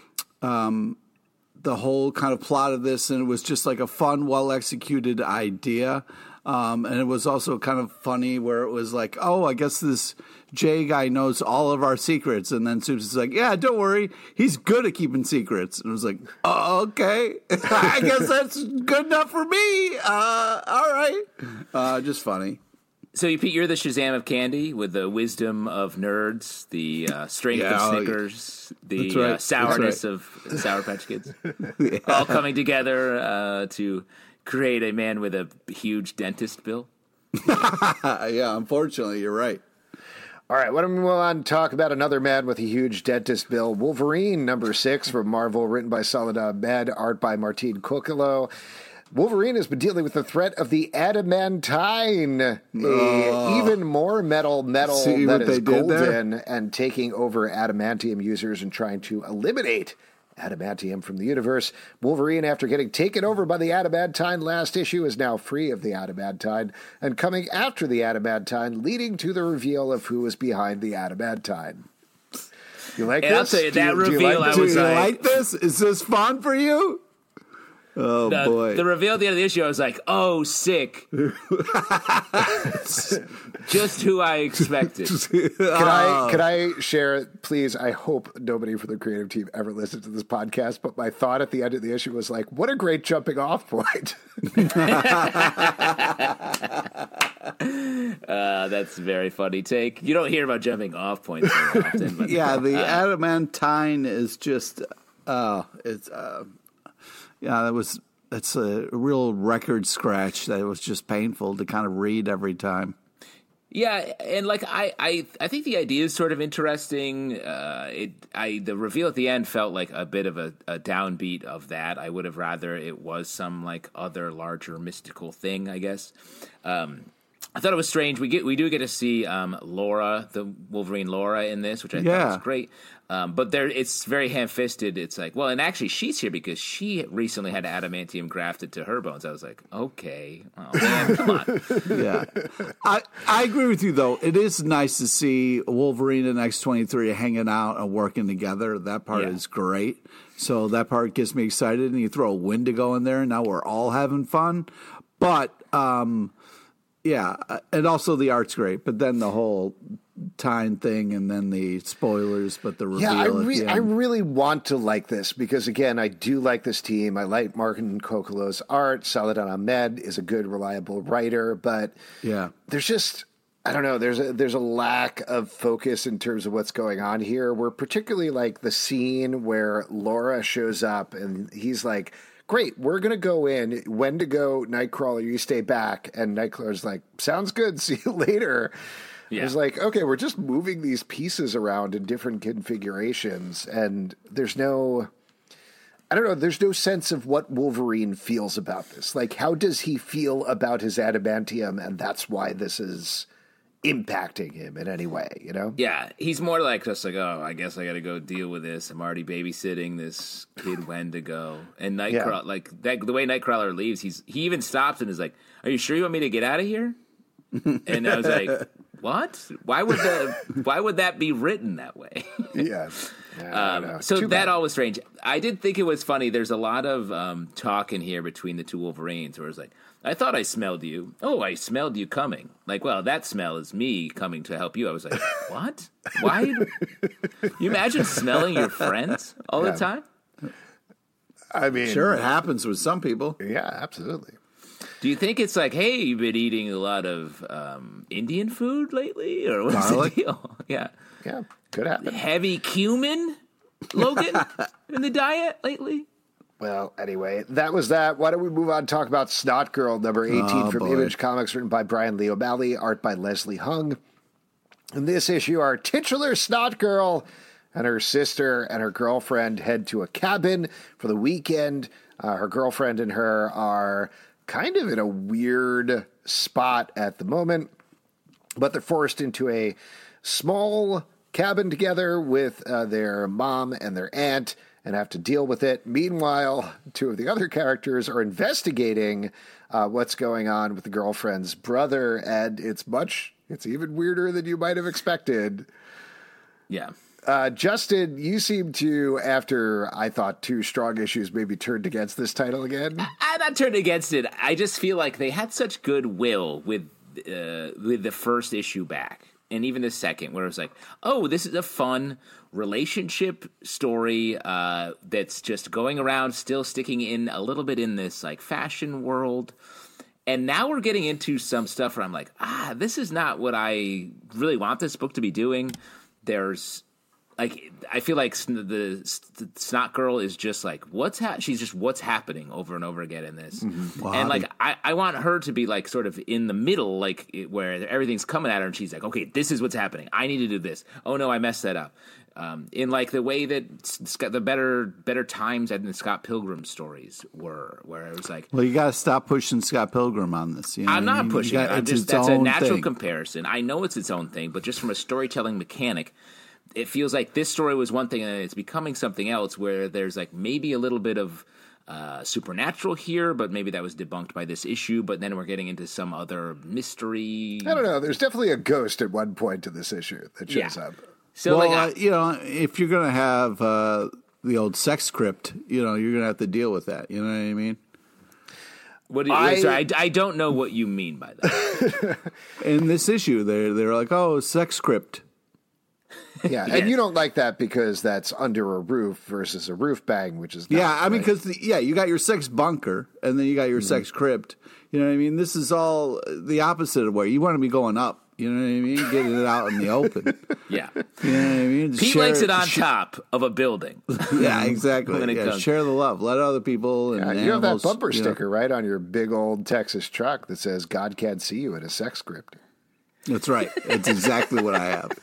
Um, the whole kind of plot of this, and it was just like a fun, well-executed idea. Um, and it was also kind of funny where it was like, oh, I guess this Jay guy knows all of our secrets. And then Susan's like, yeah, don't worry. He's good at keeping secrets. And it was like, oh, okay. I guess that's good enough for me. Uh, all right. Uh, just funny. So, Pete, you're the Shazam of candy with the wisdom of nerds, the uh, strength Yeah, of oh, Snickers, the that's right, uh, sourness that's of Sour Patch Kids, Yeah. all coming together uh, to create a man with a huge dentist bill. Yeah, unfortunately, you're right. All right, why don't we move on and talk about another man with a huge dentist bill, Wolverine, number six from Marvel, written by Saladin Ahmed, art by Martin Coquelot. Wolverine has been dealing with the threat of the adamantine, a Oh. even more metal metal See that what they is did there? golden, and taking over adamantium users and trying to eliminate adamantium from the universe. Wolverine, after getting taken over by the adamantine last issue, is now free of the adamantine and coming after the adamantine, leading to the reveal of who is behind the adamantine. You like And I'll this? tell you, Do that do reveal, like I Do was you like- like this? Is this fun for you? Oh, The, boy. the reveal at the end of the issue, I was like, oh, sick. Just who I expected. Could I could I share, please? I hope nobody from the creative team ever listens to this podcast, but my thought at the end of the issue was like, what a great jumping off point. Uh, that's a very funny take. You don't hear about jumping off points very often. But, Yeah, the adamantine is just, uh, it's, uh, yeah, that was, that's a real record scratch that was just painful to kind of read every time. Yeah, and like I, I, I think the idea is sort of interesting. Uh, it, I, the reveal at the end felt like a bit of a, a downbeat of that. I would have rather it was some like other larger mystical thing, I guess. Um, I thought it was strange. We get, we do get to see um, Laura, the Wolverine Laura, in this, which I Yeah. thought was great. Um, but there, it's very ham-fisted. It's like, well, and actually, she's here because she recently had adamantium grafted to her bones. I was like, okay, oh man, come on. Yeah. I, I agree with you, though. It is nice to see Wolverine and X twenty-three hanging out and working together. That part Yeah. is great. So that part gets me excited. And you throw a Wendigo in there, and now we're all having fun. But, um, yeah, and also the art's great. But then the whole Valentine thing and then the spoilers, but the reveal. Yeah, I, re- at the I end. really want to like this because, again, I do like this team. I like Martin Kokolo's art. Saladin Ahmed is a good, reliable writer, but yeah, there's just, I don't know, there's a, there's a lack of focus in terms of what's going on here. We're particularly like the scene where Laura shows up and he's like, great, we're going to go in. When to go, Nightcrawler, you stay back. And Nightcrawler's like, sounds good, see you later. Yeah. It's like, okay, we're just moving these pieces around in different configurations. And there's no, I don't know, there's no sense of what Wolverine feels about this. Like, how does he feel about his adamantium? And that's why this is impacting him in any way, you know? Yeah, he's more like just like, oh, I guess I got to go deal with this. I'm already babysitting this kid Wendigo. And Nightcrawler, yeah. like that, the way Nightcrawler leaves, he's he even stops and is like, "Are you sure you want me to get out of here?" And I was like, "What? Why would the why would that be written that way?" Yeah. yeah um, so Too that bad. all was strange. I did think it was funny. There's a lot of um, talk in here between the two Wolverines, where it's like, I thought I smelled you. Oh, I smelled you coming. Like, well, that smell is me coming to help you. I was like, what? Why? You imagine smelling your friends all yeah. the time? I mean, sure, it happens with some people. Yeah, absolutely. Do you think it's like, hey, you've been eating a lot of um, Indian food lately? Or what's Garlic? the deal? Yeah. Yeah, could happen. Heavy cumin, Logan, in the diet lately? Well, anyway, that was that. Why don't we move on and talk about Snot Girl, number eighteen oh, from boy. Image Comics, written by Brian Lee O'Malley, art by Leslie Hung. In this issue, our titular Snot Girl and her sister and her girlfriend head to a cabin for the weekend. Uh, her girlfriend and her are kind of in a weird spot at the moment, but they're forced into a small cabin together with uh, their mom and their aunt, and have to deal with it. Meanwhile, two of the other characters are investigating uh, what's going on with the girlfriend's brother, and it's much, it's even weirder than you might have expected. Yeah. Uh, Justin, you seem to, after I thought two strong issues, maybe turned against this title again. I'm not turned against it. I just feel like they had such goodwill with uh, with the first issue back. And even the second, where it was like, oh, this is a fun relationship story uh, that's just going around, still sticking in a little bit in this like fashion world. And now we're getting into some stuff where I'm like, ah, this is not what I really want this book to be doing. There's like, I feel like the, the Snot Girl is just like, what's ha- she's just what's happening over and over again in this. Mm-hmm. Wow. And like, I, I want her to be like sort of in the middle, like it, where everything's coming at her and she's like, okay, this is what's happening. I need to do this. Oh no, I messed that up. Um, in like the way that Scott, the better better times in the Scott Pilgrim stories were, where it was like, well, you got to stop pushing Scott Pilgrim on this. You know I'm not I mean? pushing got, it. I'm it's just its that's a own natural thing. comparison. I know it's its own thing, but just from a storytelling mechanic, it feels like this story was one thing and it's becoming something else, where there's like maybe a little bit of uh, supernatural here, but maybe that was debunked by this issue. But then we're getting into some other mystery. I don't know. There's definitely a ghost at one point to this issue that shows yeah. up. So, well, like, uh, you know, if you're going to have uh, the old sex script, you know, you're going to have to deal with that. You know what I mean? What do you, I, sorry, I, I don't know what you mean by that. In this issue, they're, they're like, oh, sex script. Yeah, and you don't like that because that's under a roof versus a roof bang, which is not, yeah. I mean, right? because yeah, you got your sex bunker, and then you got your mm-hmm. sex crypt. You know what I mean? This is all the opposite of where you want to be going up. You know what I mean? Getting it out in the open. Yeah, you know what I mean. Pete share, likes it on sh- top of a building. Yeah, exactly. Yeah, comes. Share the love. Let other people. And yeah, you animals, have that bumper you know. sticker right on your big old Texas truck that says "God can't see you" in a sex script. That's right. It's exactly what I have.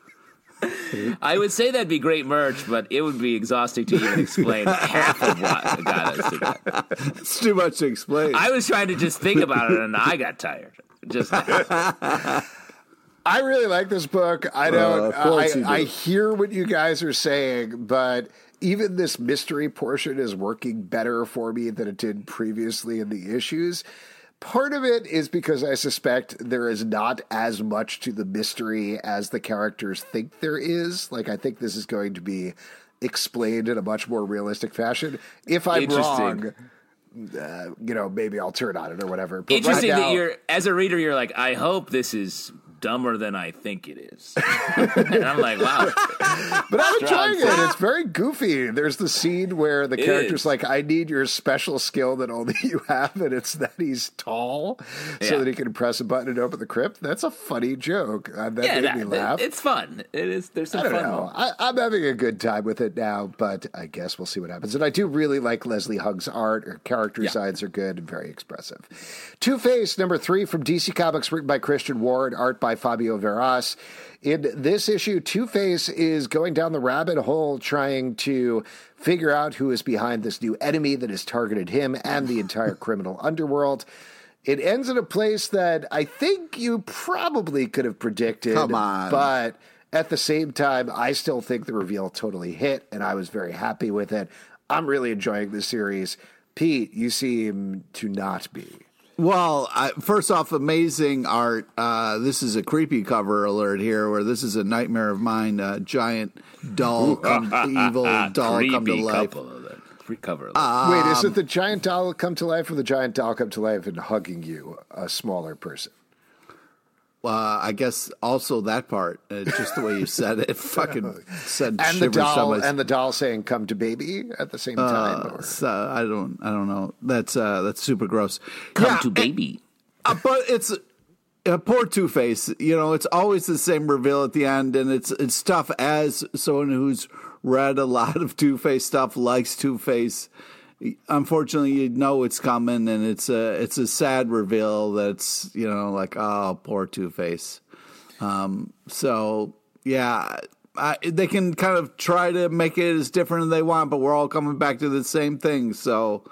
I would say that'd be great merch, but it would be exhausting to even explain half of what got us to that. It's too much to explain. I was trying to just think about it, and I got tired. Just I really like this book. I don't. Uh, I, do. I hear what you guys are saying, but even this mystery portion is working better for me than it did previously in the issues. Part of it is because I suspect there is not as much to the mystery as the characters think there is. Like, I think this is going to be explained in a much more realistic fashion. If I'm wrong, uh, you know, maybe I'll turn on it or whatever. But Interesting right now, that you're, as a reader, you're like, I hope this is dumber than I think it is. And I'm like, wow. But I'm enjoying it. It's very goofy. There's the scene where the it character's is. like, I need your special skill that only you have, and it's that he's tall so Yeah. that he can press a button and open the crypt. That's a funny joke. Uh, that Yeah, made that, me laugh. It, it's fun. It is. There's some I don't fun. know. moments. I, I'm having a good time with it now, but I guess we'll see what happens. And I do really like Leslie Hung's art. Her character Yeah. designs are good and very expressive. Two-Face, number three from D C Comics, written by Christian Ward, art by Fabio Veras. In this issue, Two-Face is going down the rabbit hole trying to figure out who is behind this new enemy that has targeted him and the entire criminal underworld. It ends in a place that I think you probably could have predicted. Come on. But at the same time, I still think the reveal totally hit, and I was very happy with it. I'm really enjoying this series. Pete, you seem to not be. Well, I, first off, amazing art. Uh, this is a creepy cover alert here, where this is a nightmare of mine. A giant doll, come, evil doll come to Creepy life. couple of them. Free cover. Wait, is Um, it the giant doll come to life or the giant doll come to life and hugging you, a smaller person? Uh, I guess also that part, uh, just the way you said it, fucking said And the shivers doll somebody's- and the doll saying "come to baby" at the same time. Uh, or? so, I don't, I don't know. That's uh, that's super gross. Come Yeah, to baby. Uh, but it's a poor Two Face. You know, it's always the same reveal at the end, and it's it's tough as someone who's read a lot of Two Face stuff, likes Two Face. Unfortunately, you know it's coming, and it's a it's a sad reveal. That's, you know, like, oh, poor Two Face. Um, so yeah, I, they can kind of try to make it as different as they want, but we're all coming back to the same thing. So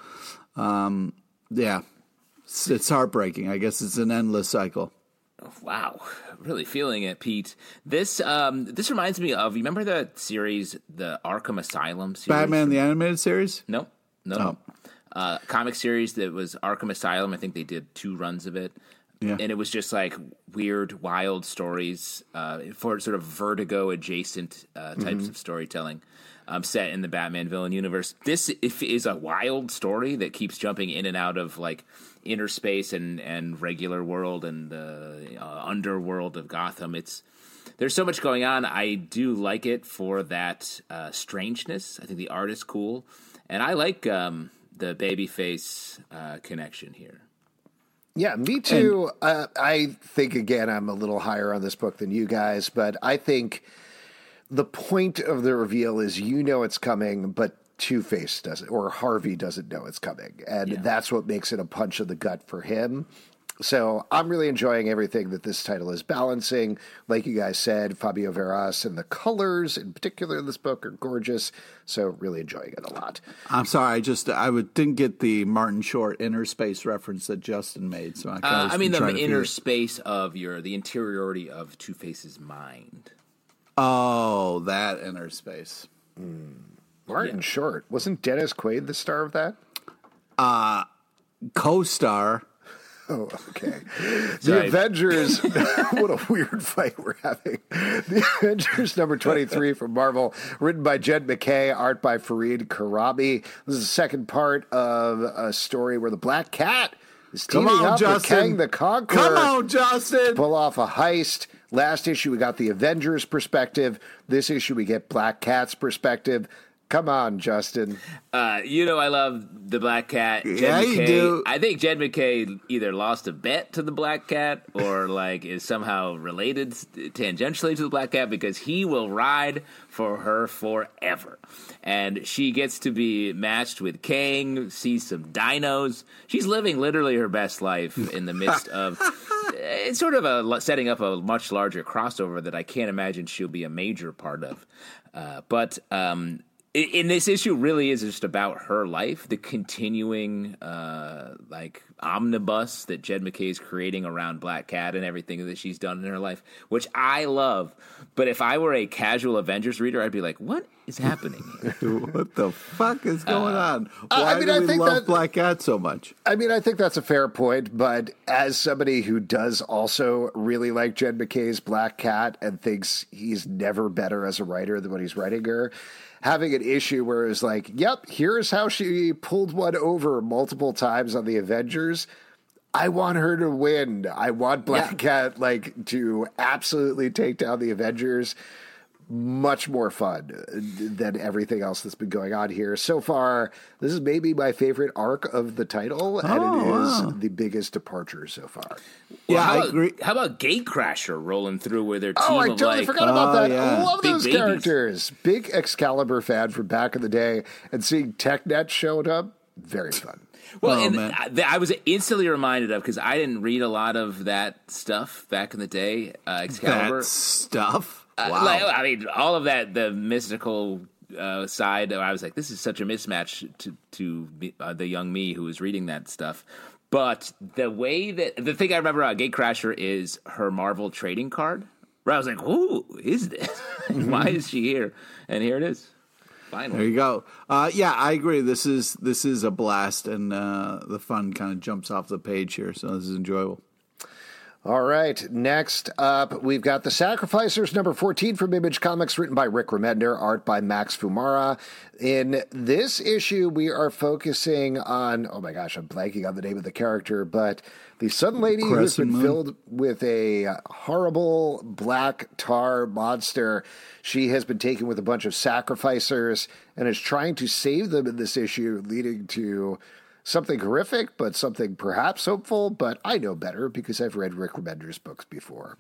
um, yeah. It's, it's heartbreaking. I guess it's an endless cycle. Wow, really feeling it, Pete. This um, this reminds me of, you remember the series, the Arkham Asylum series? Batman the Animated Series? No, no, no. Uh, comic series that was Arkham Asylum. I think they did two runs of it. Yeah. And it was just like weird, wild stories uh, for sort of Vertigo adjacent uh, types Mm-hmm. of storytelling um, set in the Batman villain universe. This if, is a wild story that keeps jumping in and out of like inner space and, and regular world and the uh, underworld of Gotham. It's there's so much going on. I do like it for that uh, strangeness. I think the art is cool, and I like um, the babyface uh, connection here. Yeah, me too. uh, I think, again, I'm a little higher on this book than you guys, but I think the point of the reveal is you know it's coming, but Two-Face doesn't, or Harvey doesn't know it's coming. And Yeah. that's what makes it a punch of the gut for him. So I'm really enjoying everything that this title is balancing. Like you guys said, Fabio Veras and the colors in particular in this book are gorgeous. So really enjoying it a lot. I'm sorry, I just I would, didn't get the Martin Short inner space reference that Justin made. So I, Uh, kinda I mean, was the trying to inner figure- space of your, the interiority of Two-Face's mind. Oh, that inner space. Martin Yeah. Short. Wasn't Dennis Quaid the star of that? Co-star. Oh, okay. The Sorry. Avengers, what a weird fight we're having. The Avengers number twenty-three from Marvel, written by Jed McKay, art by Fareed Karabi. This is the second part of a story where the Black Cat is Come teaming on, up with Justin. Kang the Conqueror. Come on, Justin. Pull off a heist. Last issue, we got the Avengers perspective. This issue, we get Black Cat's perspective. Come on, Justin. Uh, you know, I love the Black Cat. Jed Yeah, you McKay. do. I think Jed McKay either lost a bet to the Black Cat or like is somehow related tangentially to the Black Cat, because he will ride for her forever. And she gets to be matched with Kang, sees some dinos. She's living literally her best life in the midst of it's sort of a setting up a much larger crossover that I can't imagine she'll be a major part of. Uh, but um, in this issue, really is just about her life, the continuing uh, like omnibus that Jed McKay is creating around Black Cat and everything that she's done in her life, which I love. But if I were a casual Avengers reader, I'd be like, "What is happening here?" What the fuck is going on? I Why mean, do I we think love that- Black Cat so much? I mean, I think that's a fair point, but as somebody who does also really like Jed McKay's Black Cat and thinks he's never better as a writer than when he's writing her, having an issue where it's like, yep, here's how she pulled one over multiple times on the Avengers, I want her to win. I want Black yeah. Cat like to absolutely take down the Avengers. Much more fun than everything else that's been going on here. So far, this is maybe my favorite arc of the title, and oh, it is wow. the biggest departure so far. Well, yeah, I agree. How about Gatecrasher rolling through with their team oh, I of totally like... forgot about uh, that. Yeah. I love Big those babies. characters. Big Excalibur fan from back in the day, and seeing TechNet showed up, very fun. Well, oh, and I, I was instantly reminded of, because I didn't read a lot of that stuff back in the day, uh, Excalibur. That stuff? Wow. Uh, like, I mean, all of that, the mystical uh, side, I was like, this is such a mismatch to, to uh, the young me who was reading that stuff. But the way that, the thing I remember about Gatecrasher is her Marvel trading card, where I was like, who is this? Why is she here? And here it is. Finally. There you go. Uh, yeah, I agree. This is this is a blast, and uh, the fun kind of jumps off the page here, so this is enjoyable. All right, next up, we've got The Sacrificers, number fourteen from Image Comics, written by Rick Remender, art by Max Fumara. In this issue, we are focusing on, oh my gosh, I'm blanking on the name of the character, but the Sun Lady who has been filled with a horrible black tar monster. She has been taken with a bunch of sacrificers and is trying to save them in this issue, leading to something horrific, but something perhaps hopeful, but I know better because I've read Rick Remender's books before.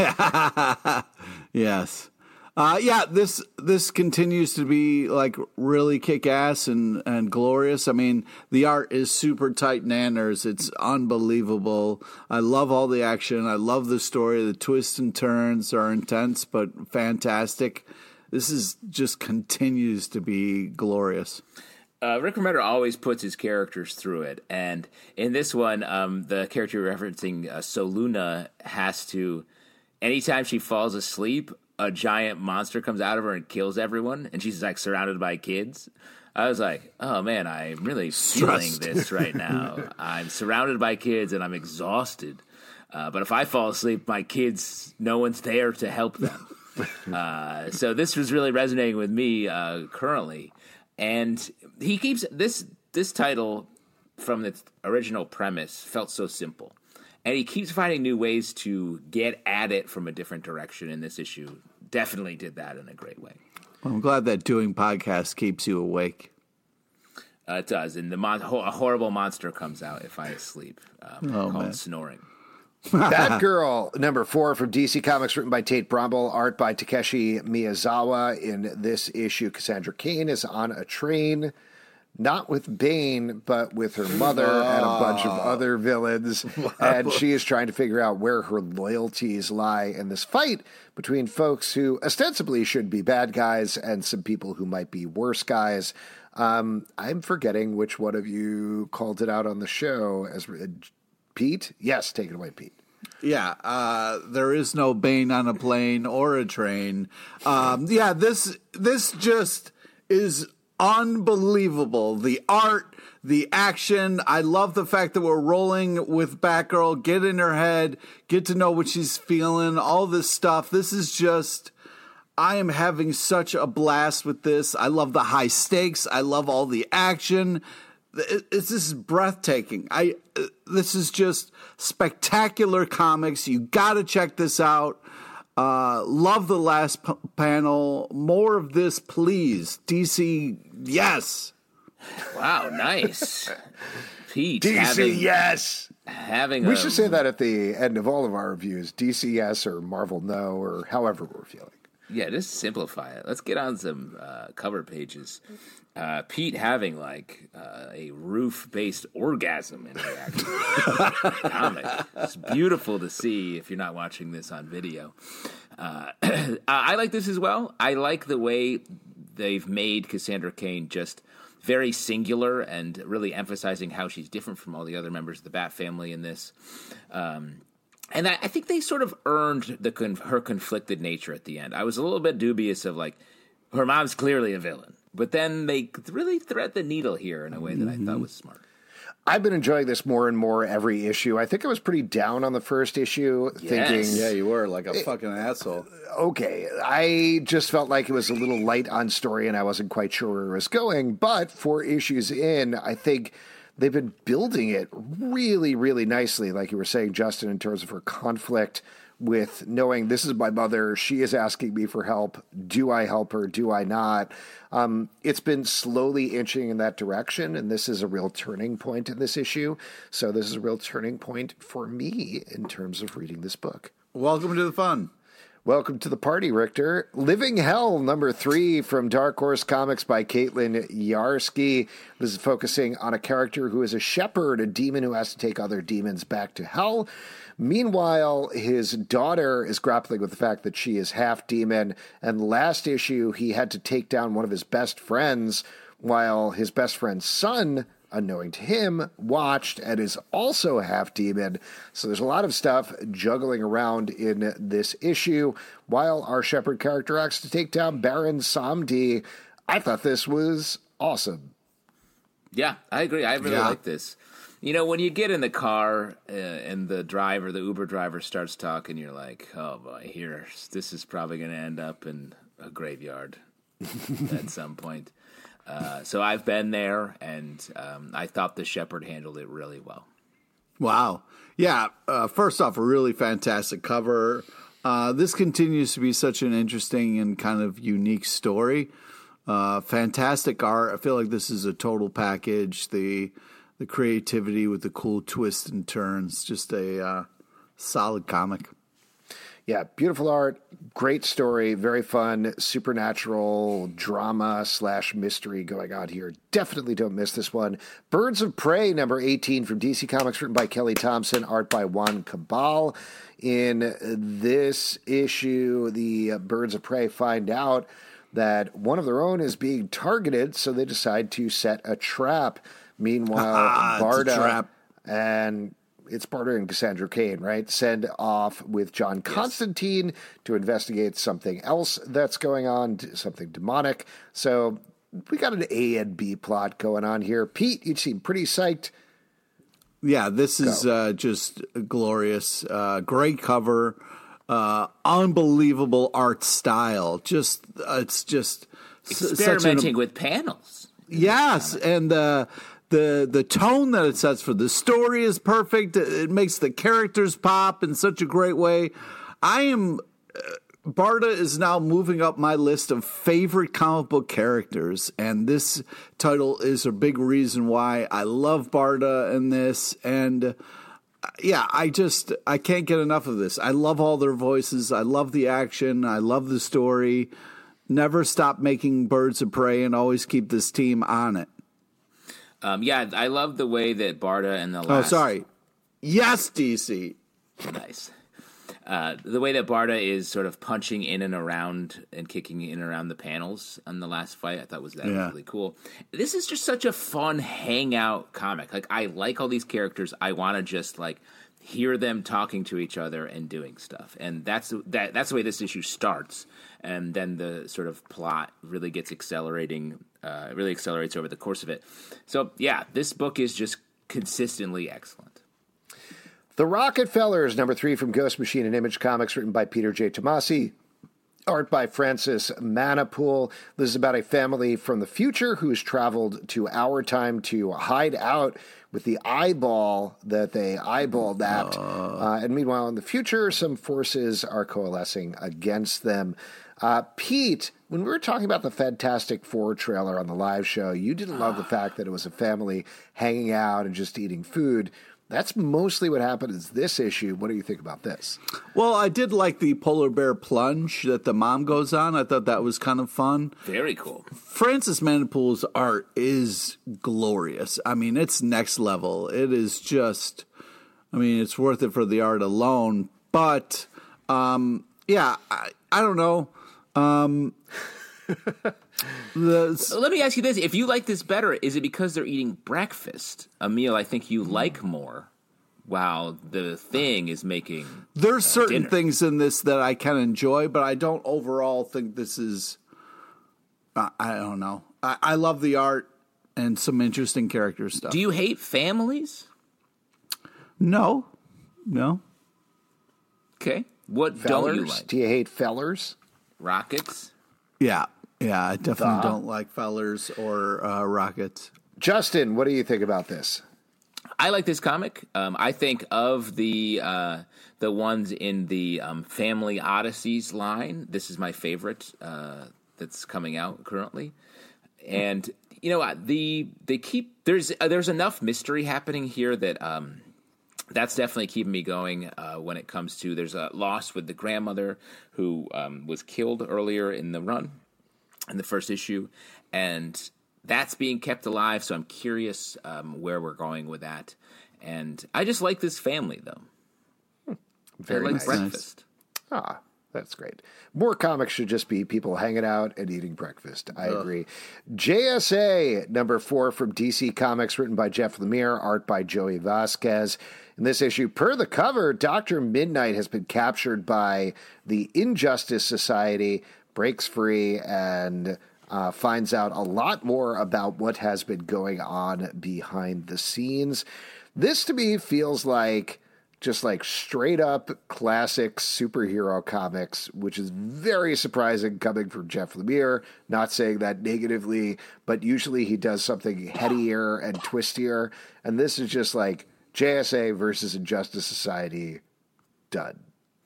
Yes. Uh, yeah, this this continues to be like really kick-ass and, and glorious. I mean, the art is super tight nanners. It's unbelievable. I love all the action. I love the story. The twists and turns are intense, but fantastic. This is just continues to be glorious. Uh, Rick Remender always puts his characters through it, and in this one, um, the character you're referencing, uh, Soluna, has to, anytime she falls asleep, a giant monster comes out of her and kills everyone, and she's like surrounded by kids. I was like, oh man, I'm really feeling Stressed. this right now. I'm surrounded by kids and I'm exhausted. Uh, but if I fall asleep, my kids, no one's there to help them. uh, so this was really resonating with me uh, currently. And he keeps this this title from its original premise felt so simple. And he keeps finding new ways to get at it from a different direction in this issue. Definitely did that in a great way. Well, I'm glad that doing podcasts keeps you awake. Uh, it does. And the mon- a horrible monster comes out if I sleep, um, Oh, called man. snoring. Batgirl, number four from D C Comics, written by Tate Brombal, art by Takeshi Miyazawa. In this issue, Cassandra Cain is on a train, not with Bane, but with her mother and a bunch of other villains. And she is trying to figure out where her loyalties lie in this fight between folks who ostensibly should be bad guys and some people who might be worse guys. Um, I'm forgetting which one of you called it out on the show as uh, Pete. Yes, take it away, Pete. Yeah, uh, there is no Bane on a plane or a train. Um, yeah, this this just is unbelievable. The art, the action. I love the fact that we're rolling with Batgirl. Get in her head, get to know what she's feeling, all this stuff. This is just, I am having such a blast with this. I love the high stakes. I love all the action. It, it's, this is breathtaking. I uh, this is just spectacular comics. You got to check this out. Uh, love the last p- panel. More of this, please. D C, yes. Wow, nice. Pete. D C, having, yes. Having We a, should say that at the end of all of our reviews. D C, yes, or Marvel, no, or however we're feeling. Yeah, just simplify it. Let's get on some uh, cover pages. Uh, Pete having like uh, a roof-based orgasm in the actual comic. It's beautiful to see if you're not watching this on video. Uh, I like this as well. I like the way they've made Cassandra Cain just very singular and really emphasizing how she's different from all the other members of the Bat family in this. Um, and I, I think they sort of earned the con- her conflicted nature at the end. I was a little bit dubious of like, her mom's clearly a villain. But then they really thread the needle here in a way that I thought was smart. I've been enjoying this more and more every issue. I think I was pretty down on the first issue, Yes. thinking, Yeah, you were like a fucking asshole. okay, I just felt like it was a little light on story and I wasn't quite sure where it was going. But four issues in, I think they've been building it really, really nicely, like you were saying, Justin, in terms of her conflict with knowing this is my mother. She is asking me for help. Do I help her? Do I not? Um, it's been slowly inching in that direction, and this is a real turning point in this issue. So this is a real turning point for me in terms of reading this book. Welcome to the fun. Welcome to the party, Richter. Living Hell, number three from Dark Horse Comics by Caitlin Yarsky. This is focusing on a character who is a shepherd, a demon who has to take other demons back to hell. Meanwhile, his daughter is grappling with the fact that she is half demon. And last issue, he had to take down one of his best friends, while his best friend's son, unknowing to him, watched and is also a half demon. So there's a lot of stuff juggling around in this issue, while our shepherd character acts to take down Baron Samedi. I thought this was awesome. Yeah, I agree. I really Yeah. like this. You know, when you get in the car uh, and the driver, the Uber driver starts talking, you're like, oh boy, here, this is probably going to end up in a graveyard at some point. Uh, so I've been there, and um, I thought the shepherd handled it really well. Wow. Yeah. Uh, first off, a really fantastic cover. Uh, this continues to be such an interesting and kind of unique story. Uh, fantastic art. I feel like this is a total package. The the creativity with the cool twists and turns. Just a uh, solid comic. Yeah, beautiful art, great story, very fun, supernatural drama slash mystery going on here. Definitely don't miss this one. Birds of Prey, number eighteen from D C Comics, written by Kelly Thompson, art by Juan Cabal. In this issue, the Birds of Prey find out that one of their own is being targeted, so they decide to set a trap. Meanwhile, Barda trap. and it's Barda and Cassandra Cain, right? Send off with John Constantine to investigate something else that's going on, something demonic. So we got an A and B plot going on here. Pete, you seem pretty psyched. Yeah, this is uh, just glorious. Uh, great cover, uh, unbelievable art style. Just uh, it's just s- Experimenting such an, with panels. yes, and uh, the the tone that it sets for the story is perfect. It makes the characters pop in such a great way. I am. Uh, Barda is now moving up my list of favorite comic book characters, and this title is a big reason why I love Barda in this. And uh, yeah, I just I can't get enough of this. I love all their voices. I love the action. I love the story. Never stop making Birds of Prey, and always keep this team on it. Um, yeah, I love the way that Barda and the Oh, last... sorry. Yes, D C. Nice. Uh, the way that Barda is sort of punching in and around and kicking in and around the panels on the last fight, I thought was that Yeah. was really cool. This is just such a fun hangout comic. Like, I like all these characters. I want to just like hear them talking to each other and doing stuff. And that's that. That's the way this issue starts. And then the sort of plot really gets accelerating. Uh, really accelerates over the course of it. So yeah, this book is just consistently excellent. The Rockefellers, number three from Ghost Machine and Image Comics, written by Peter J. Tomasi, art by Francis Manapool. This is about a family from the future who's traveled to our time to hide out with the eyeball that they eyeballed at. Uh, and meanwhile, in the future, some forces are coalescing against them. Uh, Pete, when we were talking about the Fantastic Four trailer on the live show, you didn't love the fact that it was a family hanging out and just eating food. That's mostly what happened in this issue. What do you think about this? Well, I did like the polar bear plunge that the mom goes on. I thought that was kind of fun. Very cool. Francis Manapool's art is glorious. I mean, it's next level. It is just, I mean, it's worth it for the art alone. But, um, yeah, I, I don't know. Um, the, So let me ask you this. If you like this better, is it because they're eating breakfast, a meal I think you like more, while the Thing is making there's uh, certain dinner? things in this that I can enjoy, but I don't overall think this is, uh, I don't know. I, I love the art and some interesting character stuff. Do you hate families? No. No. Okay. What Fellers? don't you like? Do you hate fellers? Rockets? Yeah. Yeah, I definitely The- don't like fellers or uh, rockets. Justin, what do you think about this? I like this comic. Um, I think of the uh, the ones in the um, Family Odysseys line. This is my favorite uh, that's coming out currently, and you know the they keep there's uh, there's enough mystery happening here that um, that's definitely keeping me going. Uh, when it comes to there's a loss with the grandmother who um, was killed earlier in the run in the first issue, and that's being kept alive, so I'm curious um, where we're going with that. And I just like this family, though. Very I like nice. breakfast. Ah, that's great. More comics should just be people hanging out and eating breakfast. I Ugh. agree. J S A, number four from D C Comics, written by Jeff Lemire, art by Joey Vasquez. In this issue, per the cover, Doctor Midnight has been captured by the Injustice Society, breaks free, and Uh, finds out a lot more about what has been going on behind the scenes. This, to me, feels like just like straight up classic superhero comics, which is very surprising coming from Jeff Lemire. Not saying that negatively, but usually he does something headier and twistier. And this is just like J S A versus Injustice Society done.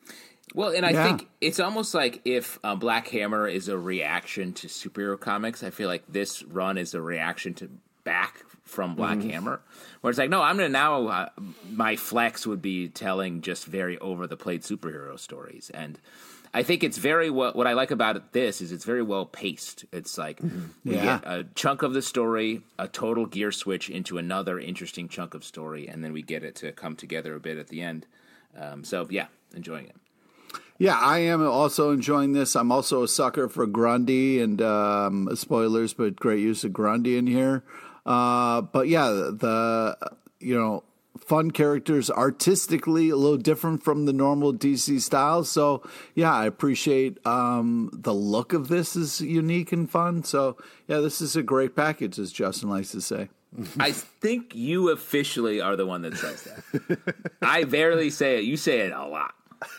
Well, and I yeah. think it's almost like if uh, Black Hammer is a reaction to superhero comics, I feel like this run is a reaction to back from Black mm-hmm. Hammer, where it's like, no, I'm going to now, uh, my flex would be telling just very over-the-plate superhero stories. And I think it's very well, what I like about this is it's very well paced. It's like mm-hmm. we yeah. get a chunk of the story, a total gear switch into another interesting chunk of story, and then we get it to come together a bit at the end. Um, so, yeah, enjoying it. Yeah, I am also enjoying this. I'm also a sucker for Grundy, and um, spoilers, but great use of Grundy in here. Uh, but yeah, the you know fun characters, artistically a little different from the normal D C style. So yeah, I appreciate um, the look of this is unique and fun. So yeah, this is a great package, as Justin likes to say. I think you officially are the one that says that. I barely say it. You say it a lot.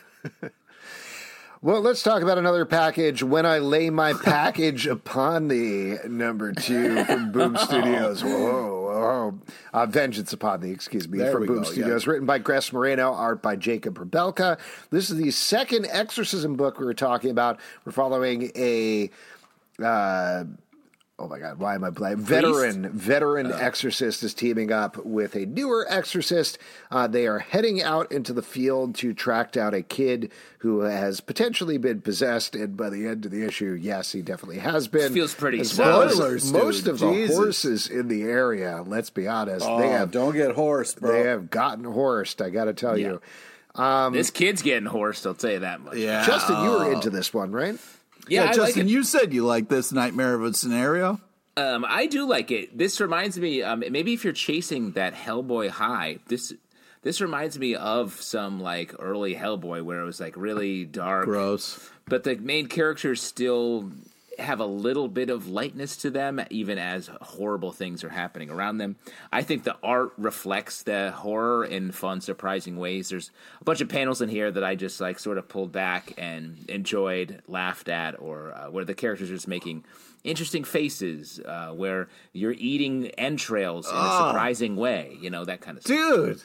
Well, let's talk about another package. When I Lay My Package Upon Thee, number two from Boom Studios. Whoa, whoa. Uh, Vengeance Upon Thee, excuse me, there from Boom go, Studios. yeah. Written by Gress Moreno, art by Jacob Rebelka. This is the second exorcism book we were talking about. We're following a... Uh, Oh my God, why am I blank? Veteran, veteran uh. exorcist is teaming up with a newer exorcist. Uh, they are heading out into the field to track down a kid who has potentially been possessed. And by the end of the issue, yes, he definitely has been. This feels pretty as well as spoilers, most dude. of the Jesus. horses in the area, let's be honest. Oh, they have, don't get horsed, bro. They have gotten horsed, I got to tell Yeah. you. Um, this kid's getting horsed, I'll tell you that much. Yeah. Justin, you were into this one, right? Yeah, Yeah, I Justin, like it. you said you like this nightmare of a scenario. Um, I do like it. This reminds me, um, maybe if you're chasing that Hellboy high, this this reminds me of some like early Hellboy where it was like really dark, Gross. but the main characters still have a little bit of lightness to them, even as horrible things are happening around them. I think the art reflects the horror in fun, surprising ways. There's a bunch of panels in here that I just like sort of pulled back and enjoyed, laughed at, or uh, where the characters are just making interesting faces, uh, where you're eating entrails in oh. a surprising way, you know, that kind of stuff. Dude.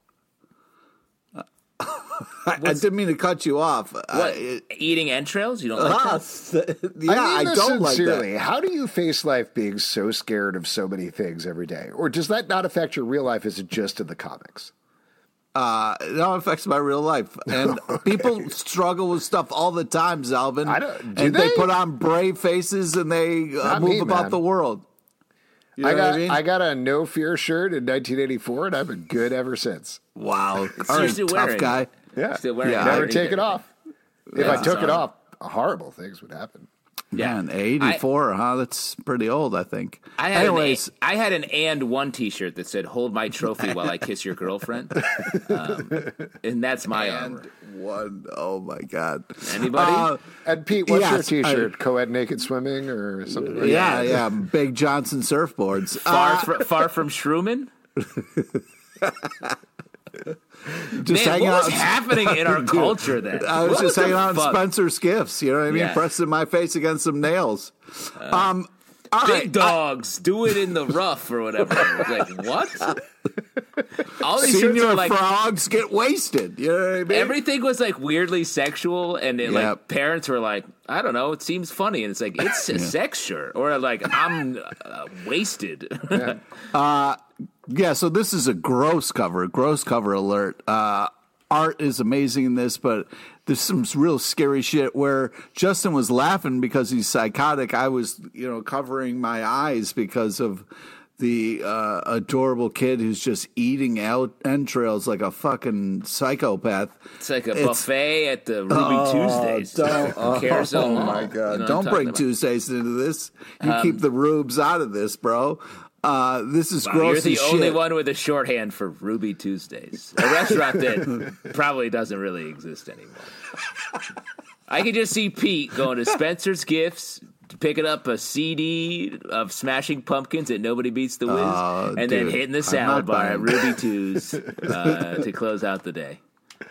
I, I didn't mean to cut you off. What, I, eating entrails? You don't like uh, that? yeah, I, mean I this don't like sincerely. that. How do you face life being so scared of so many things every day? Or does that not affect your real life? Is it just in the comics? Uh, it all affects my real life. And people struggle with stuff all the time, Zalvin. I don't, do and they? they put on brave faces and they uh, Not move me, about man. the world. You know I got what I mean? I got a no fear shirt in nineteen eighty-four, and I've been good ever since. Wow. So All you're right, still tough wearing guy. Yeah, Still wearing Yeah, it. never I- take it off. If Yeah. I took it Sorry. off, horrible things would happen. Yeah. Man, eighty-four, huh? That's pretty old, I think. I had Anyways, an, I had an and one T-shirt that said "Hold my trophy while I kiss your girlfriend," um, and that's my armor. one, oh my God. Anybody? Uh, And Pete, what's Yes, your T-shirt? I- Co-ed naked swimming or something? Like yeah, that? yeah, Big Johnson surfboards. far, Uh, fr- far from Shroomin. just Man, hanging what out. was happening in our culture then? I was What just the hanging out in fuck? Spencer's Gifts, you know what I mean? Yeah. Pressing my face against some nails. um, All big right, dogs I, do it in the rough or whatever. I was like, what? All these Senior shirts are like frogs get wasted. You know what I mean? Everything was like weirdly sexual, and it, Yep. like parents were like, I don't know, it seems funny, and it's like it's a yeah. sex shirt, or like I'm uh, wasted. yeah. Uh, yeah. So this is a gross cover. Gross cover alert. Uh, art is amazing in this, but there's some real scary shit where Justin was laughing because he's psychotic. I was, you know, covering my eyes because of the uh, adorable kid who's just eating out entrails like a fucking psychopath. It's like a it's, buffet at the Ruby oh, Tuesdays. Don't, oh, oh my God. You know don't bring about? Tuesdays into this. You um, keep the rubes out of this, bro. Uh, this is wow, gross You're the as only shit. one with a shorthand for Ruby Tuesdays, a restaurant that probably doesn't really exist anymore. I can just see Pete going to Spencer's Gifts, picking up a C D of Smashing Pumpkins at Nobody Beats the Wiz, oh, and dude, then hitting the salad bar at Ruby Tues uh, to close out the day.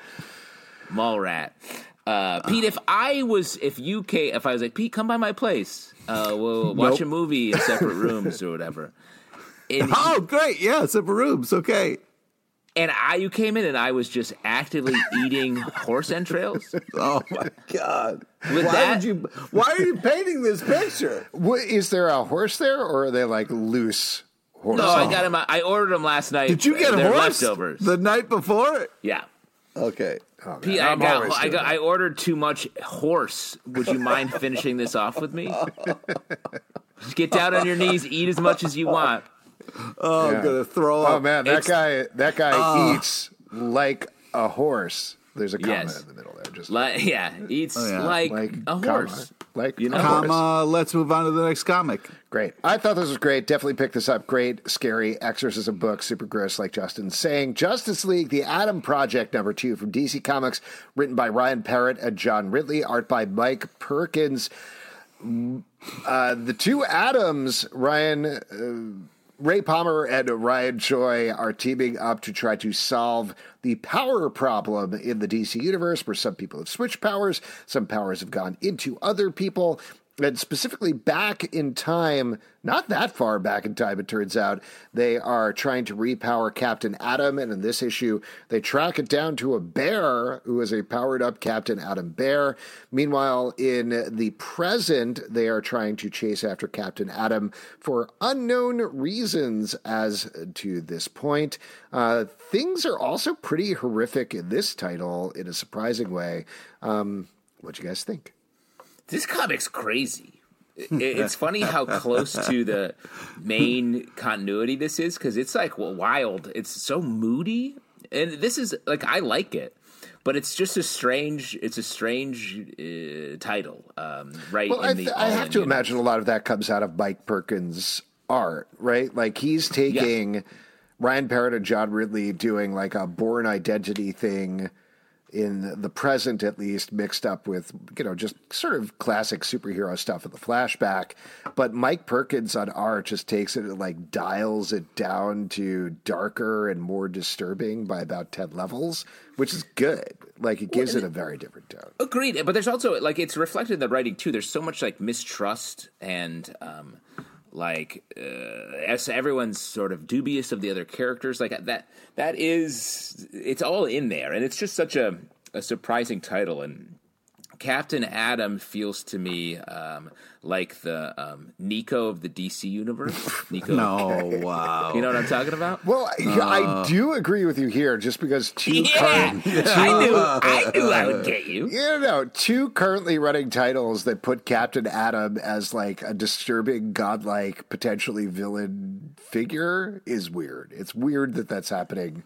Mallrat. Uh, Pete, if I was, if you came, if I was like, Pete, come by my place, uh, we'll watch nope. a movie in separate rooms or whatever. And oh, great. Yeah, separate rooms. Okay. And I, you came in and I was just actively eating horse entrails. Oh my God! With why that, would you? Why are you painting this picture? What, is there a horse there, or are they like loose horse? No, I got them. I ordered them last night. Did you get They're horse leftovers the night before? Yeah. Okay. Oh, Pete, I got, I got. I ordered too much horse. Would you mind finishing this off with me? Just get down on your knees, eat as much as you want. Oh, yeah. I'm gonna throw up. Oh man, that it's, guy that guy uh, eats like a horse. There's a comma yes. in the middle there. Just like, yeah, eats oh, yeah. like, like a horse. Comma. Like you know, a comma. Horse. Let's move on to the next comic. Great. I thought this was great. Definitely pick this up. Great, scary exorcism book. Super gross, like Justin's saying. Justice League: The Atom Project number two from D C Comics, written by Ryan Parrott and John Ridley, art by Mike Perkins. Uh, the two Atoms, Ryan. Uh, Ray Palmer and Ryan Choi are teaming up to try to solve the power problem in the D C universe, where some people have switched powers, some powers have gone into other people, and specifically back in time, not that far back in time, it turns out, they are trying to repower Captain Atom, and in this issue, they track it down to a bear who is a powered-up Captain Atom bear. Meanwhile, in the present, they are trying to chase after Captain Atom for unknown reasons as to this point. Uh, things are also pretty horrific in this title in a surprising way. Um, what do you guys think? This comic's crazy. It's funny how close to the main continuity this is, because it's like well, wild. It's so moody, and this is like I like it, but it's just a strange. It's a strange uh, title, um, right? Well, in I, the th- I have to universe. imagine a lot of that comes out of Mike Perkins' art, right? Like he's taking yeah. Ryan Parrott and John Ridley doing like a Bourne Identity thing in the present, at least, mixed up with, you know, just sort of classic superhero stuff in the flashback. But Mike Perkins on art just takes it and, like, dials it down to darker and more disturbing by about ten levels, which is good. Like, it gives well, it a very different tone. Agreed. But there's also, like, it's reflected in the writing, too. There's so much, like, mistrust and, um, like, uh, as everyone's sort of dubious of the other characters. Like, that, that is, it's all in there. And it's just such a, a surprising title. And Captain Atom feels to me um, like the um, Nico of the D C universe. Nico, no, okay. Wow. You know what I'm talking about? Well, uh, I do agree with you here, just because two yeah, current, two, I knew, I knew I would get you. You know, two currently running titles that put Captain Atom as like a disturbing, godlike, potentially villain figure is weird. It's weird that that's happening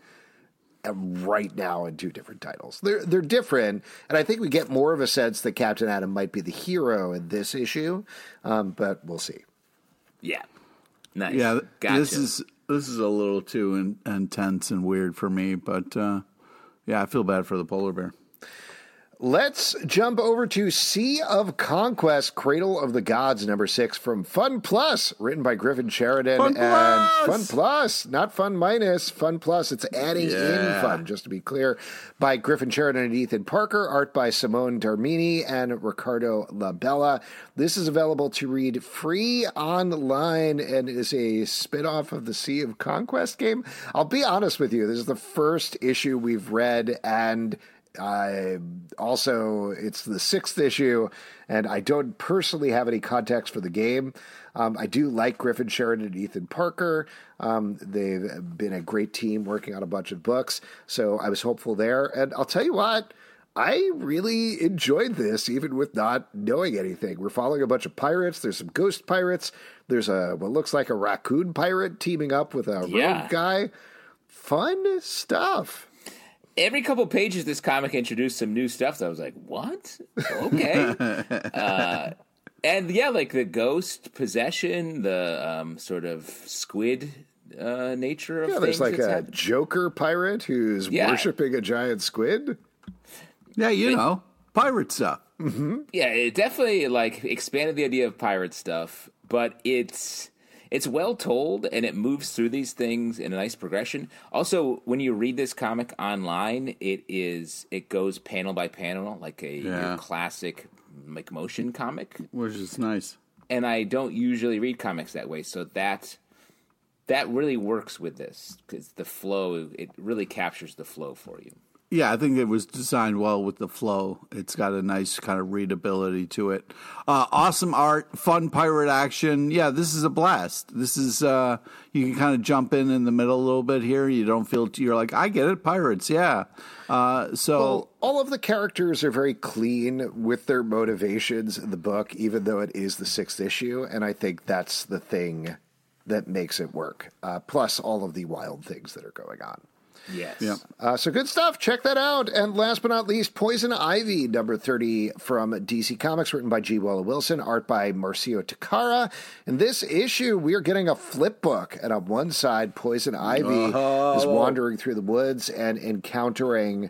right now in two different titles. They're they're different, and I think we get more of a sense that Captain Atom might be the hero in this issue, um, but we'll see. Yeah, nice. Yeah, gotcha. this is this is a little too in, intense and weird for me, but uh, yeah, I feel bad for the polar bear. Let's jump over to Sea of Conquest, Cradle of the Gods, number six from Fun Plus, written by Griffin Sheridan. Fun and Plus! Fun Plus, not Fun Minus, Fun Plus. It's adding Yeah. in fun, just to be clear, by Griffin Sheridan and Ethan Parker, art by Simone Darmini and Ricardo Labella. This is available to read free online and is a spin-off of the Sea of Conquest game. I'll be honest with you, this is the first issue we've read, and I also, it's the sixth issue, and I don't personally have any context for the game. Um, I do like Griffin Sheridan and Ethan Parker. Um, they've been a great team working on a bunch of books, so I was hopeful there. And I'll tell you what, I really enjoyed this, even with not knowing anything. We're following a bunch of pirates. There's some ghost pirates. There's a what looks like a raccoon pirate teaming up with a Yeah. rogue guy. Fun stuff. Every couple pages, this comic introduced some new stuff. So I was like, "What? Okay." uh, and yeah, like the ghost possession, the um, sort of squid uh, nature of Yeah, things. there's like that's a happening. Joker pirate who's Yeah. worshiping a giant squid. Yeah, you know, pirate stuff. Yeah, it definitely like expanded the idea of pirate stuff, but it's it's well told and it moves through these things in a nice progression. Also, when you read this comic online, it is it goes panel by panel like a Yeah. your classic like motion comic. Which is nice. And I don't usually read comics that way, so that that really works with this because the flow it really captures the flow for you. Yeah, I think it was designed well with the flow. It's got a nice kind of readability to it. Uh, awesome art, fun pirate action. Yeah, this is a blast. This is, uh, you can kind of jump in in the middle a little bit here. You don't feel, you're like, I get it, pirates, yeah. Uh, so. Well, all of the characters are very clean with their motivations in the book, even though it is the sixth issue. And I think that's the thing that makes it work. Uh, plus all of the wild things that are going on. Yes. Yeah. Uh, so good stuff. Check that out. And last but not least, Poison Ivy, number thirty from D C Comics, written by G. Wella Wilson, art by Marcio Takara. In this issue, we are getting a flip book. And on one side, Poison Ivy Oh. is wandering through the woods and encountering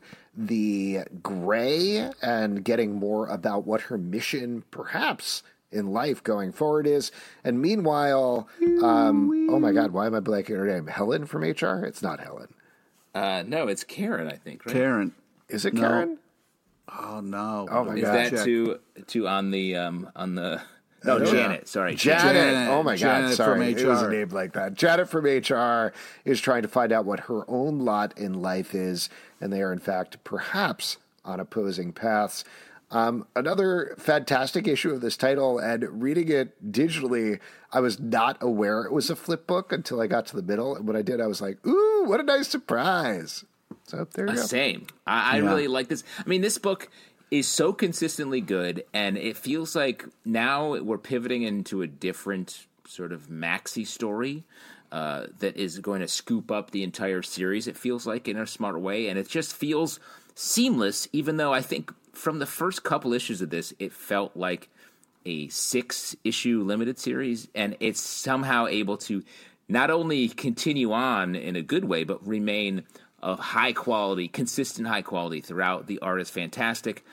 the Gray and getting more about what her mission, perhaps, in life going forward is. And meanwhile, um, oh my God, why am I blanking her name? Helen from H R? It's not Helen. Uh, no, it's Karen, I think, right? Karen. Is it No. Karen? Oh, no. Oh, my Is God. that Check. too too on the um on the no No. Janet? Sorry, Janet. Janet. Oh my Janet God. from Sorry. H It was a R. name like that. Janet from H R is trying to find out what her own lot in life is. And they are, in fact, perhaps on opposing paths. Um, another fantastic issue of this title, and reading it digitally, I was not aware it was a flip book until I got to the middle. And when I did, I was like, ooh, what a nice surprise. So there you Uh, go. Same. I, I Yeah. really like this. I mean, this book is so consistently good, and it feels like now we're pivoting into a different sort of maxi story uh, that is going to scoop up the entire series. It feels like in a smart way, and it just feels seamless. Even though I think from the first couple issues of this, it felt like a six-issue limited series, and it's somehow able to not only continue on in a good way, but remain of high quality, consistent high quality throughout. The art is fantastic.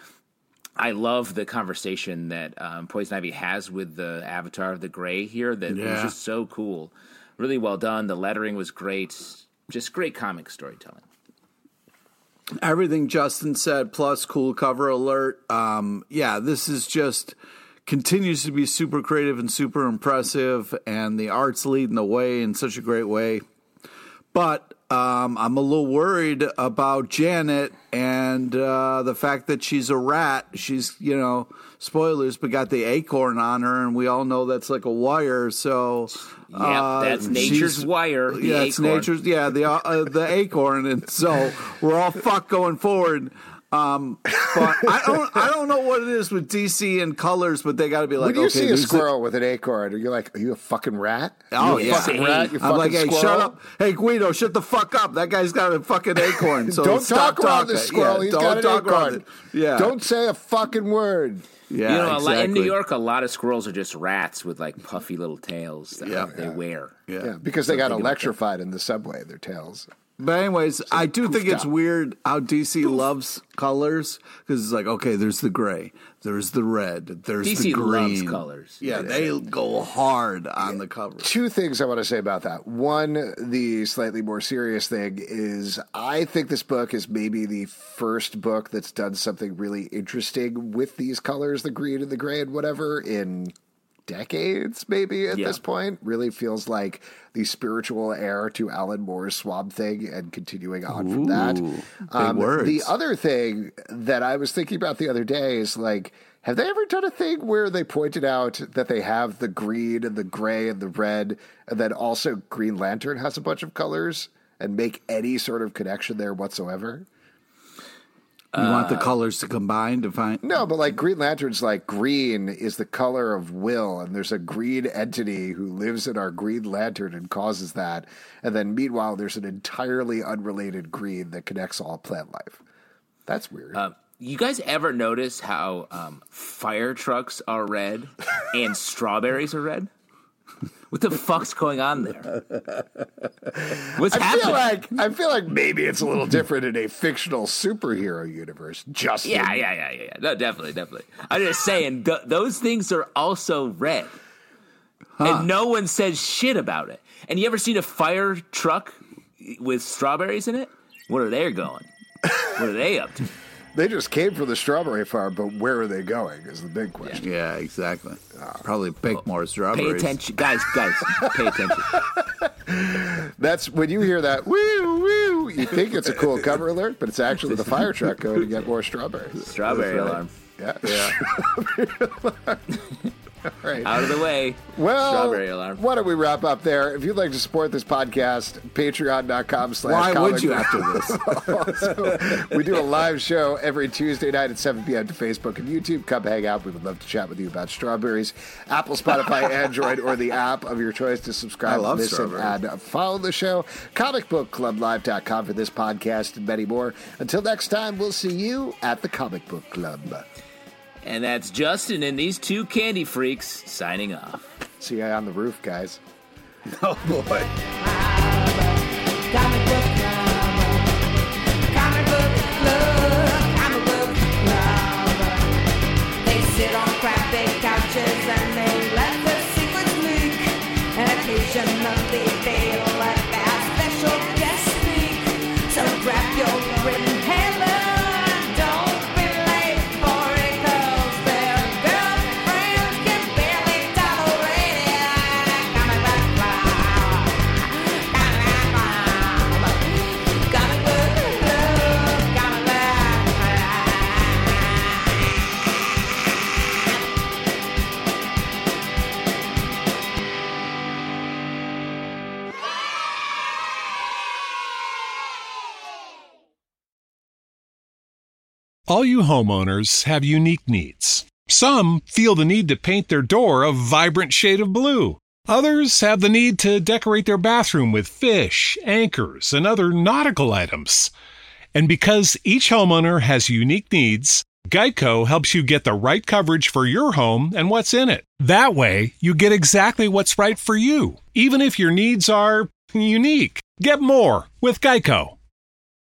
I love the conversation that um, Poison Ivy has with the avatar of the Gray here. That was Yeah. just so cool. Really well done. The lettering was great. Just great comic storytelling. Everything Justin said, plus cool cover alert. Um, yeah, this is just continues to be super creative and super impressive, and the art's leading the way in such a great way. But um, I'm a little worried about Janet and uh, the fact that she's a rat. She's, you know, spoilers, but got the acorn on her, and we all know that's like a wire. So Yeah, uh, that's nature's she's- wire. The yeah, it's acorn. nature's. Yeah, the uh, uh, the acorn, and so we're all fucked going forward. Um, but I don't, I don't know what it is with D C and colors, but they got to be like, When you okay, see a there's squirrel with an acorn, you're like, are you a fucking rat? Oh, you a yeah. fucking rat? You I'm like, fucking hey, squirrel? shut up. Hey, Guido, shut the fuck up. That guy's got a fucking acorn. So Don't stop talk around talking. this squirrel. Yeah, He's don't got an talk around acorn. it. Yeah. Don't say a fucking word. Yeah, You know, a lot, in exactly. New York, a lot of squirrels are just rats with like puffy little tails that Yeah. they wear. Yeah. Yeah, because they got Something about electrified in the subway, their tails. But anyways, I do think it's weird how D C loves colors because it's like, okay, there's the gray, there's the red, there's D the C green. loves colors. Yeah, they go hard on the cover. Two things I want to say about that. One, the slightly more serious thing is I think this book is maybe the first book that's done something really interesting with these colors, the green and the gray and whatever, in decades, maybe at yeah. this point. Really feels like the spiritual heir to Alan Moore's Swamp Thing and continuing on Ooh, from that. Big Um, words. the other thing that I was thinking about the other day is like, have they ever done a thing where they pointed out that they have the green and the gray and the red, and then also Green Lantern has a bunch of colors, and make any sort of connection there whatsoever? You want the colors to combine to find? No, but like Green Lantern's like green is the color of will, and there's a green entity who lives in our Green Lantern and causes that. And then meanwhile, there's an entirely unrelated green that connects all plant life. That's weird. Um, you guys ever notice how um, fire trucks are red and strawberries are red? What the fuck's going on there? What's I happening? feel like I feel like maybe it's a little different in a fictional superhero universe. Justin. Yeah, yeah, yeah, yeah, yeah. No, definitely, definitely. I'm just saying, th- those things are also red. Huh. And no one says shit about it. And you ever seen a fire truck with strawberries in it? Where are they going? What are they up to? They just came from the strawberry farm, but where are they going is the big question. Yeah, exactly. Probably pick more strawberries. Pay attention. Guys, guys, pay attention. That's when you hear that, woo, woo, you think it's a cool cover alert, but it's actually the fire truck going to get more strawberries. Strawberry right. alarm. Yeah. Yeah. All right. Out of the way. Well, Strawberry alarm. Why don't we wrap up there? If you'd like to support this podcast, patreon.com slash Why would you after this? Also, we do a live show every Tuesday night at seven p.m. to Facebook and YouTube. Come hang out. We would love to chat with you about strawberries. Apple, Spotify, Android, or the app of your choice to subscribe, I love listen, and follow the show. comic book club live dot com for this podcast and many more. Until next time, we'll see you at the Comic Book Club. And that's Justin and these two candy freaks signing off. See you on the roof, guys. Oh, boy. Comic book club, comic book club, comic book club. They sit on crappy couches and they let their secrets leak. And occasionally they'll let their special guest speak. So grab your inhaler. All you homeowners have unique needs. Some feel the need to paint their door a vibrant shade of blue. Others have the need to decorate their bathroom with fish, anchors, and other nautical items. And because each homeowner has unique needs, Geico helps you get the right coverage for your home and what's in it. That way, you get exactly what's right for you, even if your needs are unique. Get more with Geico.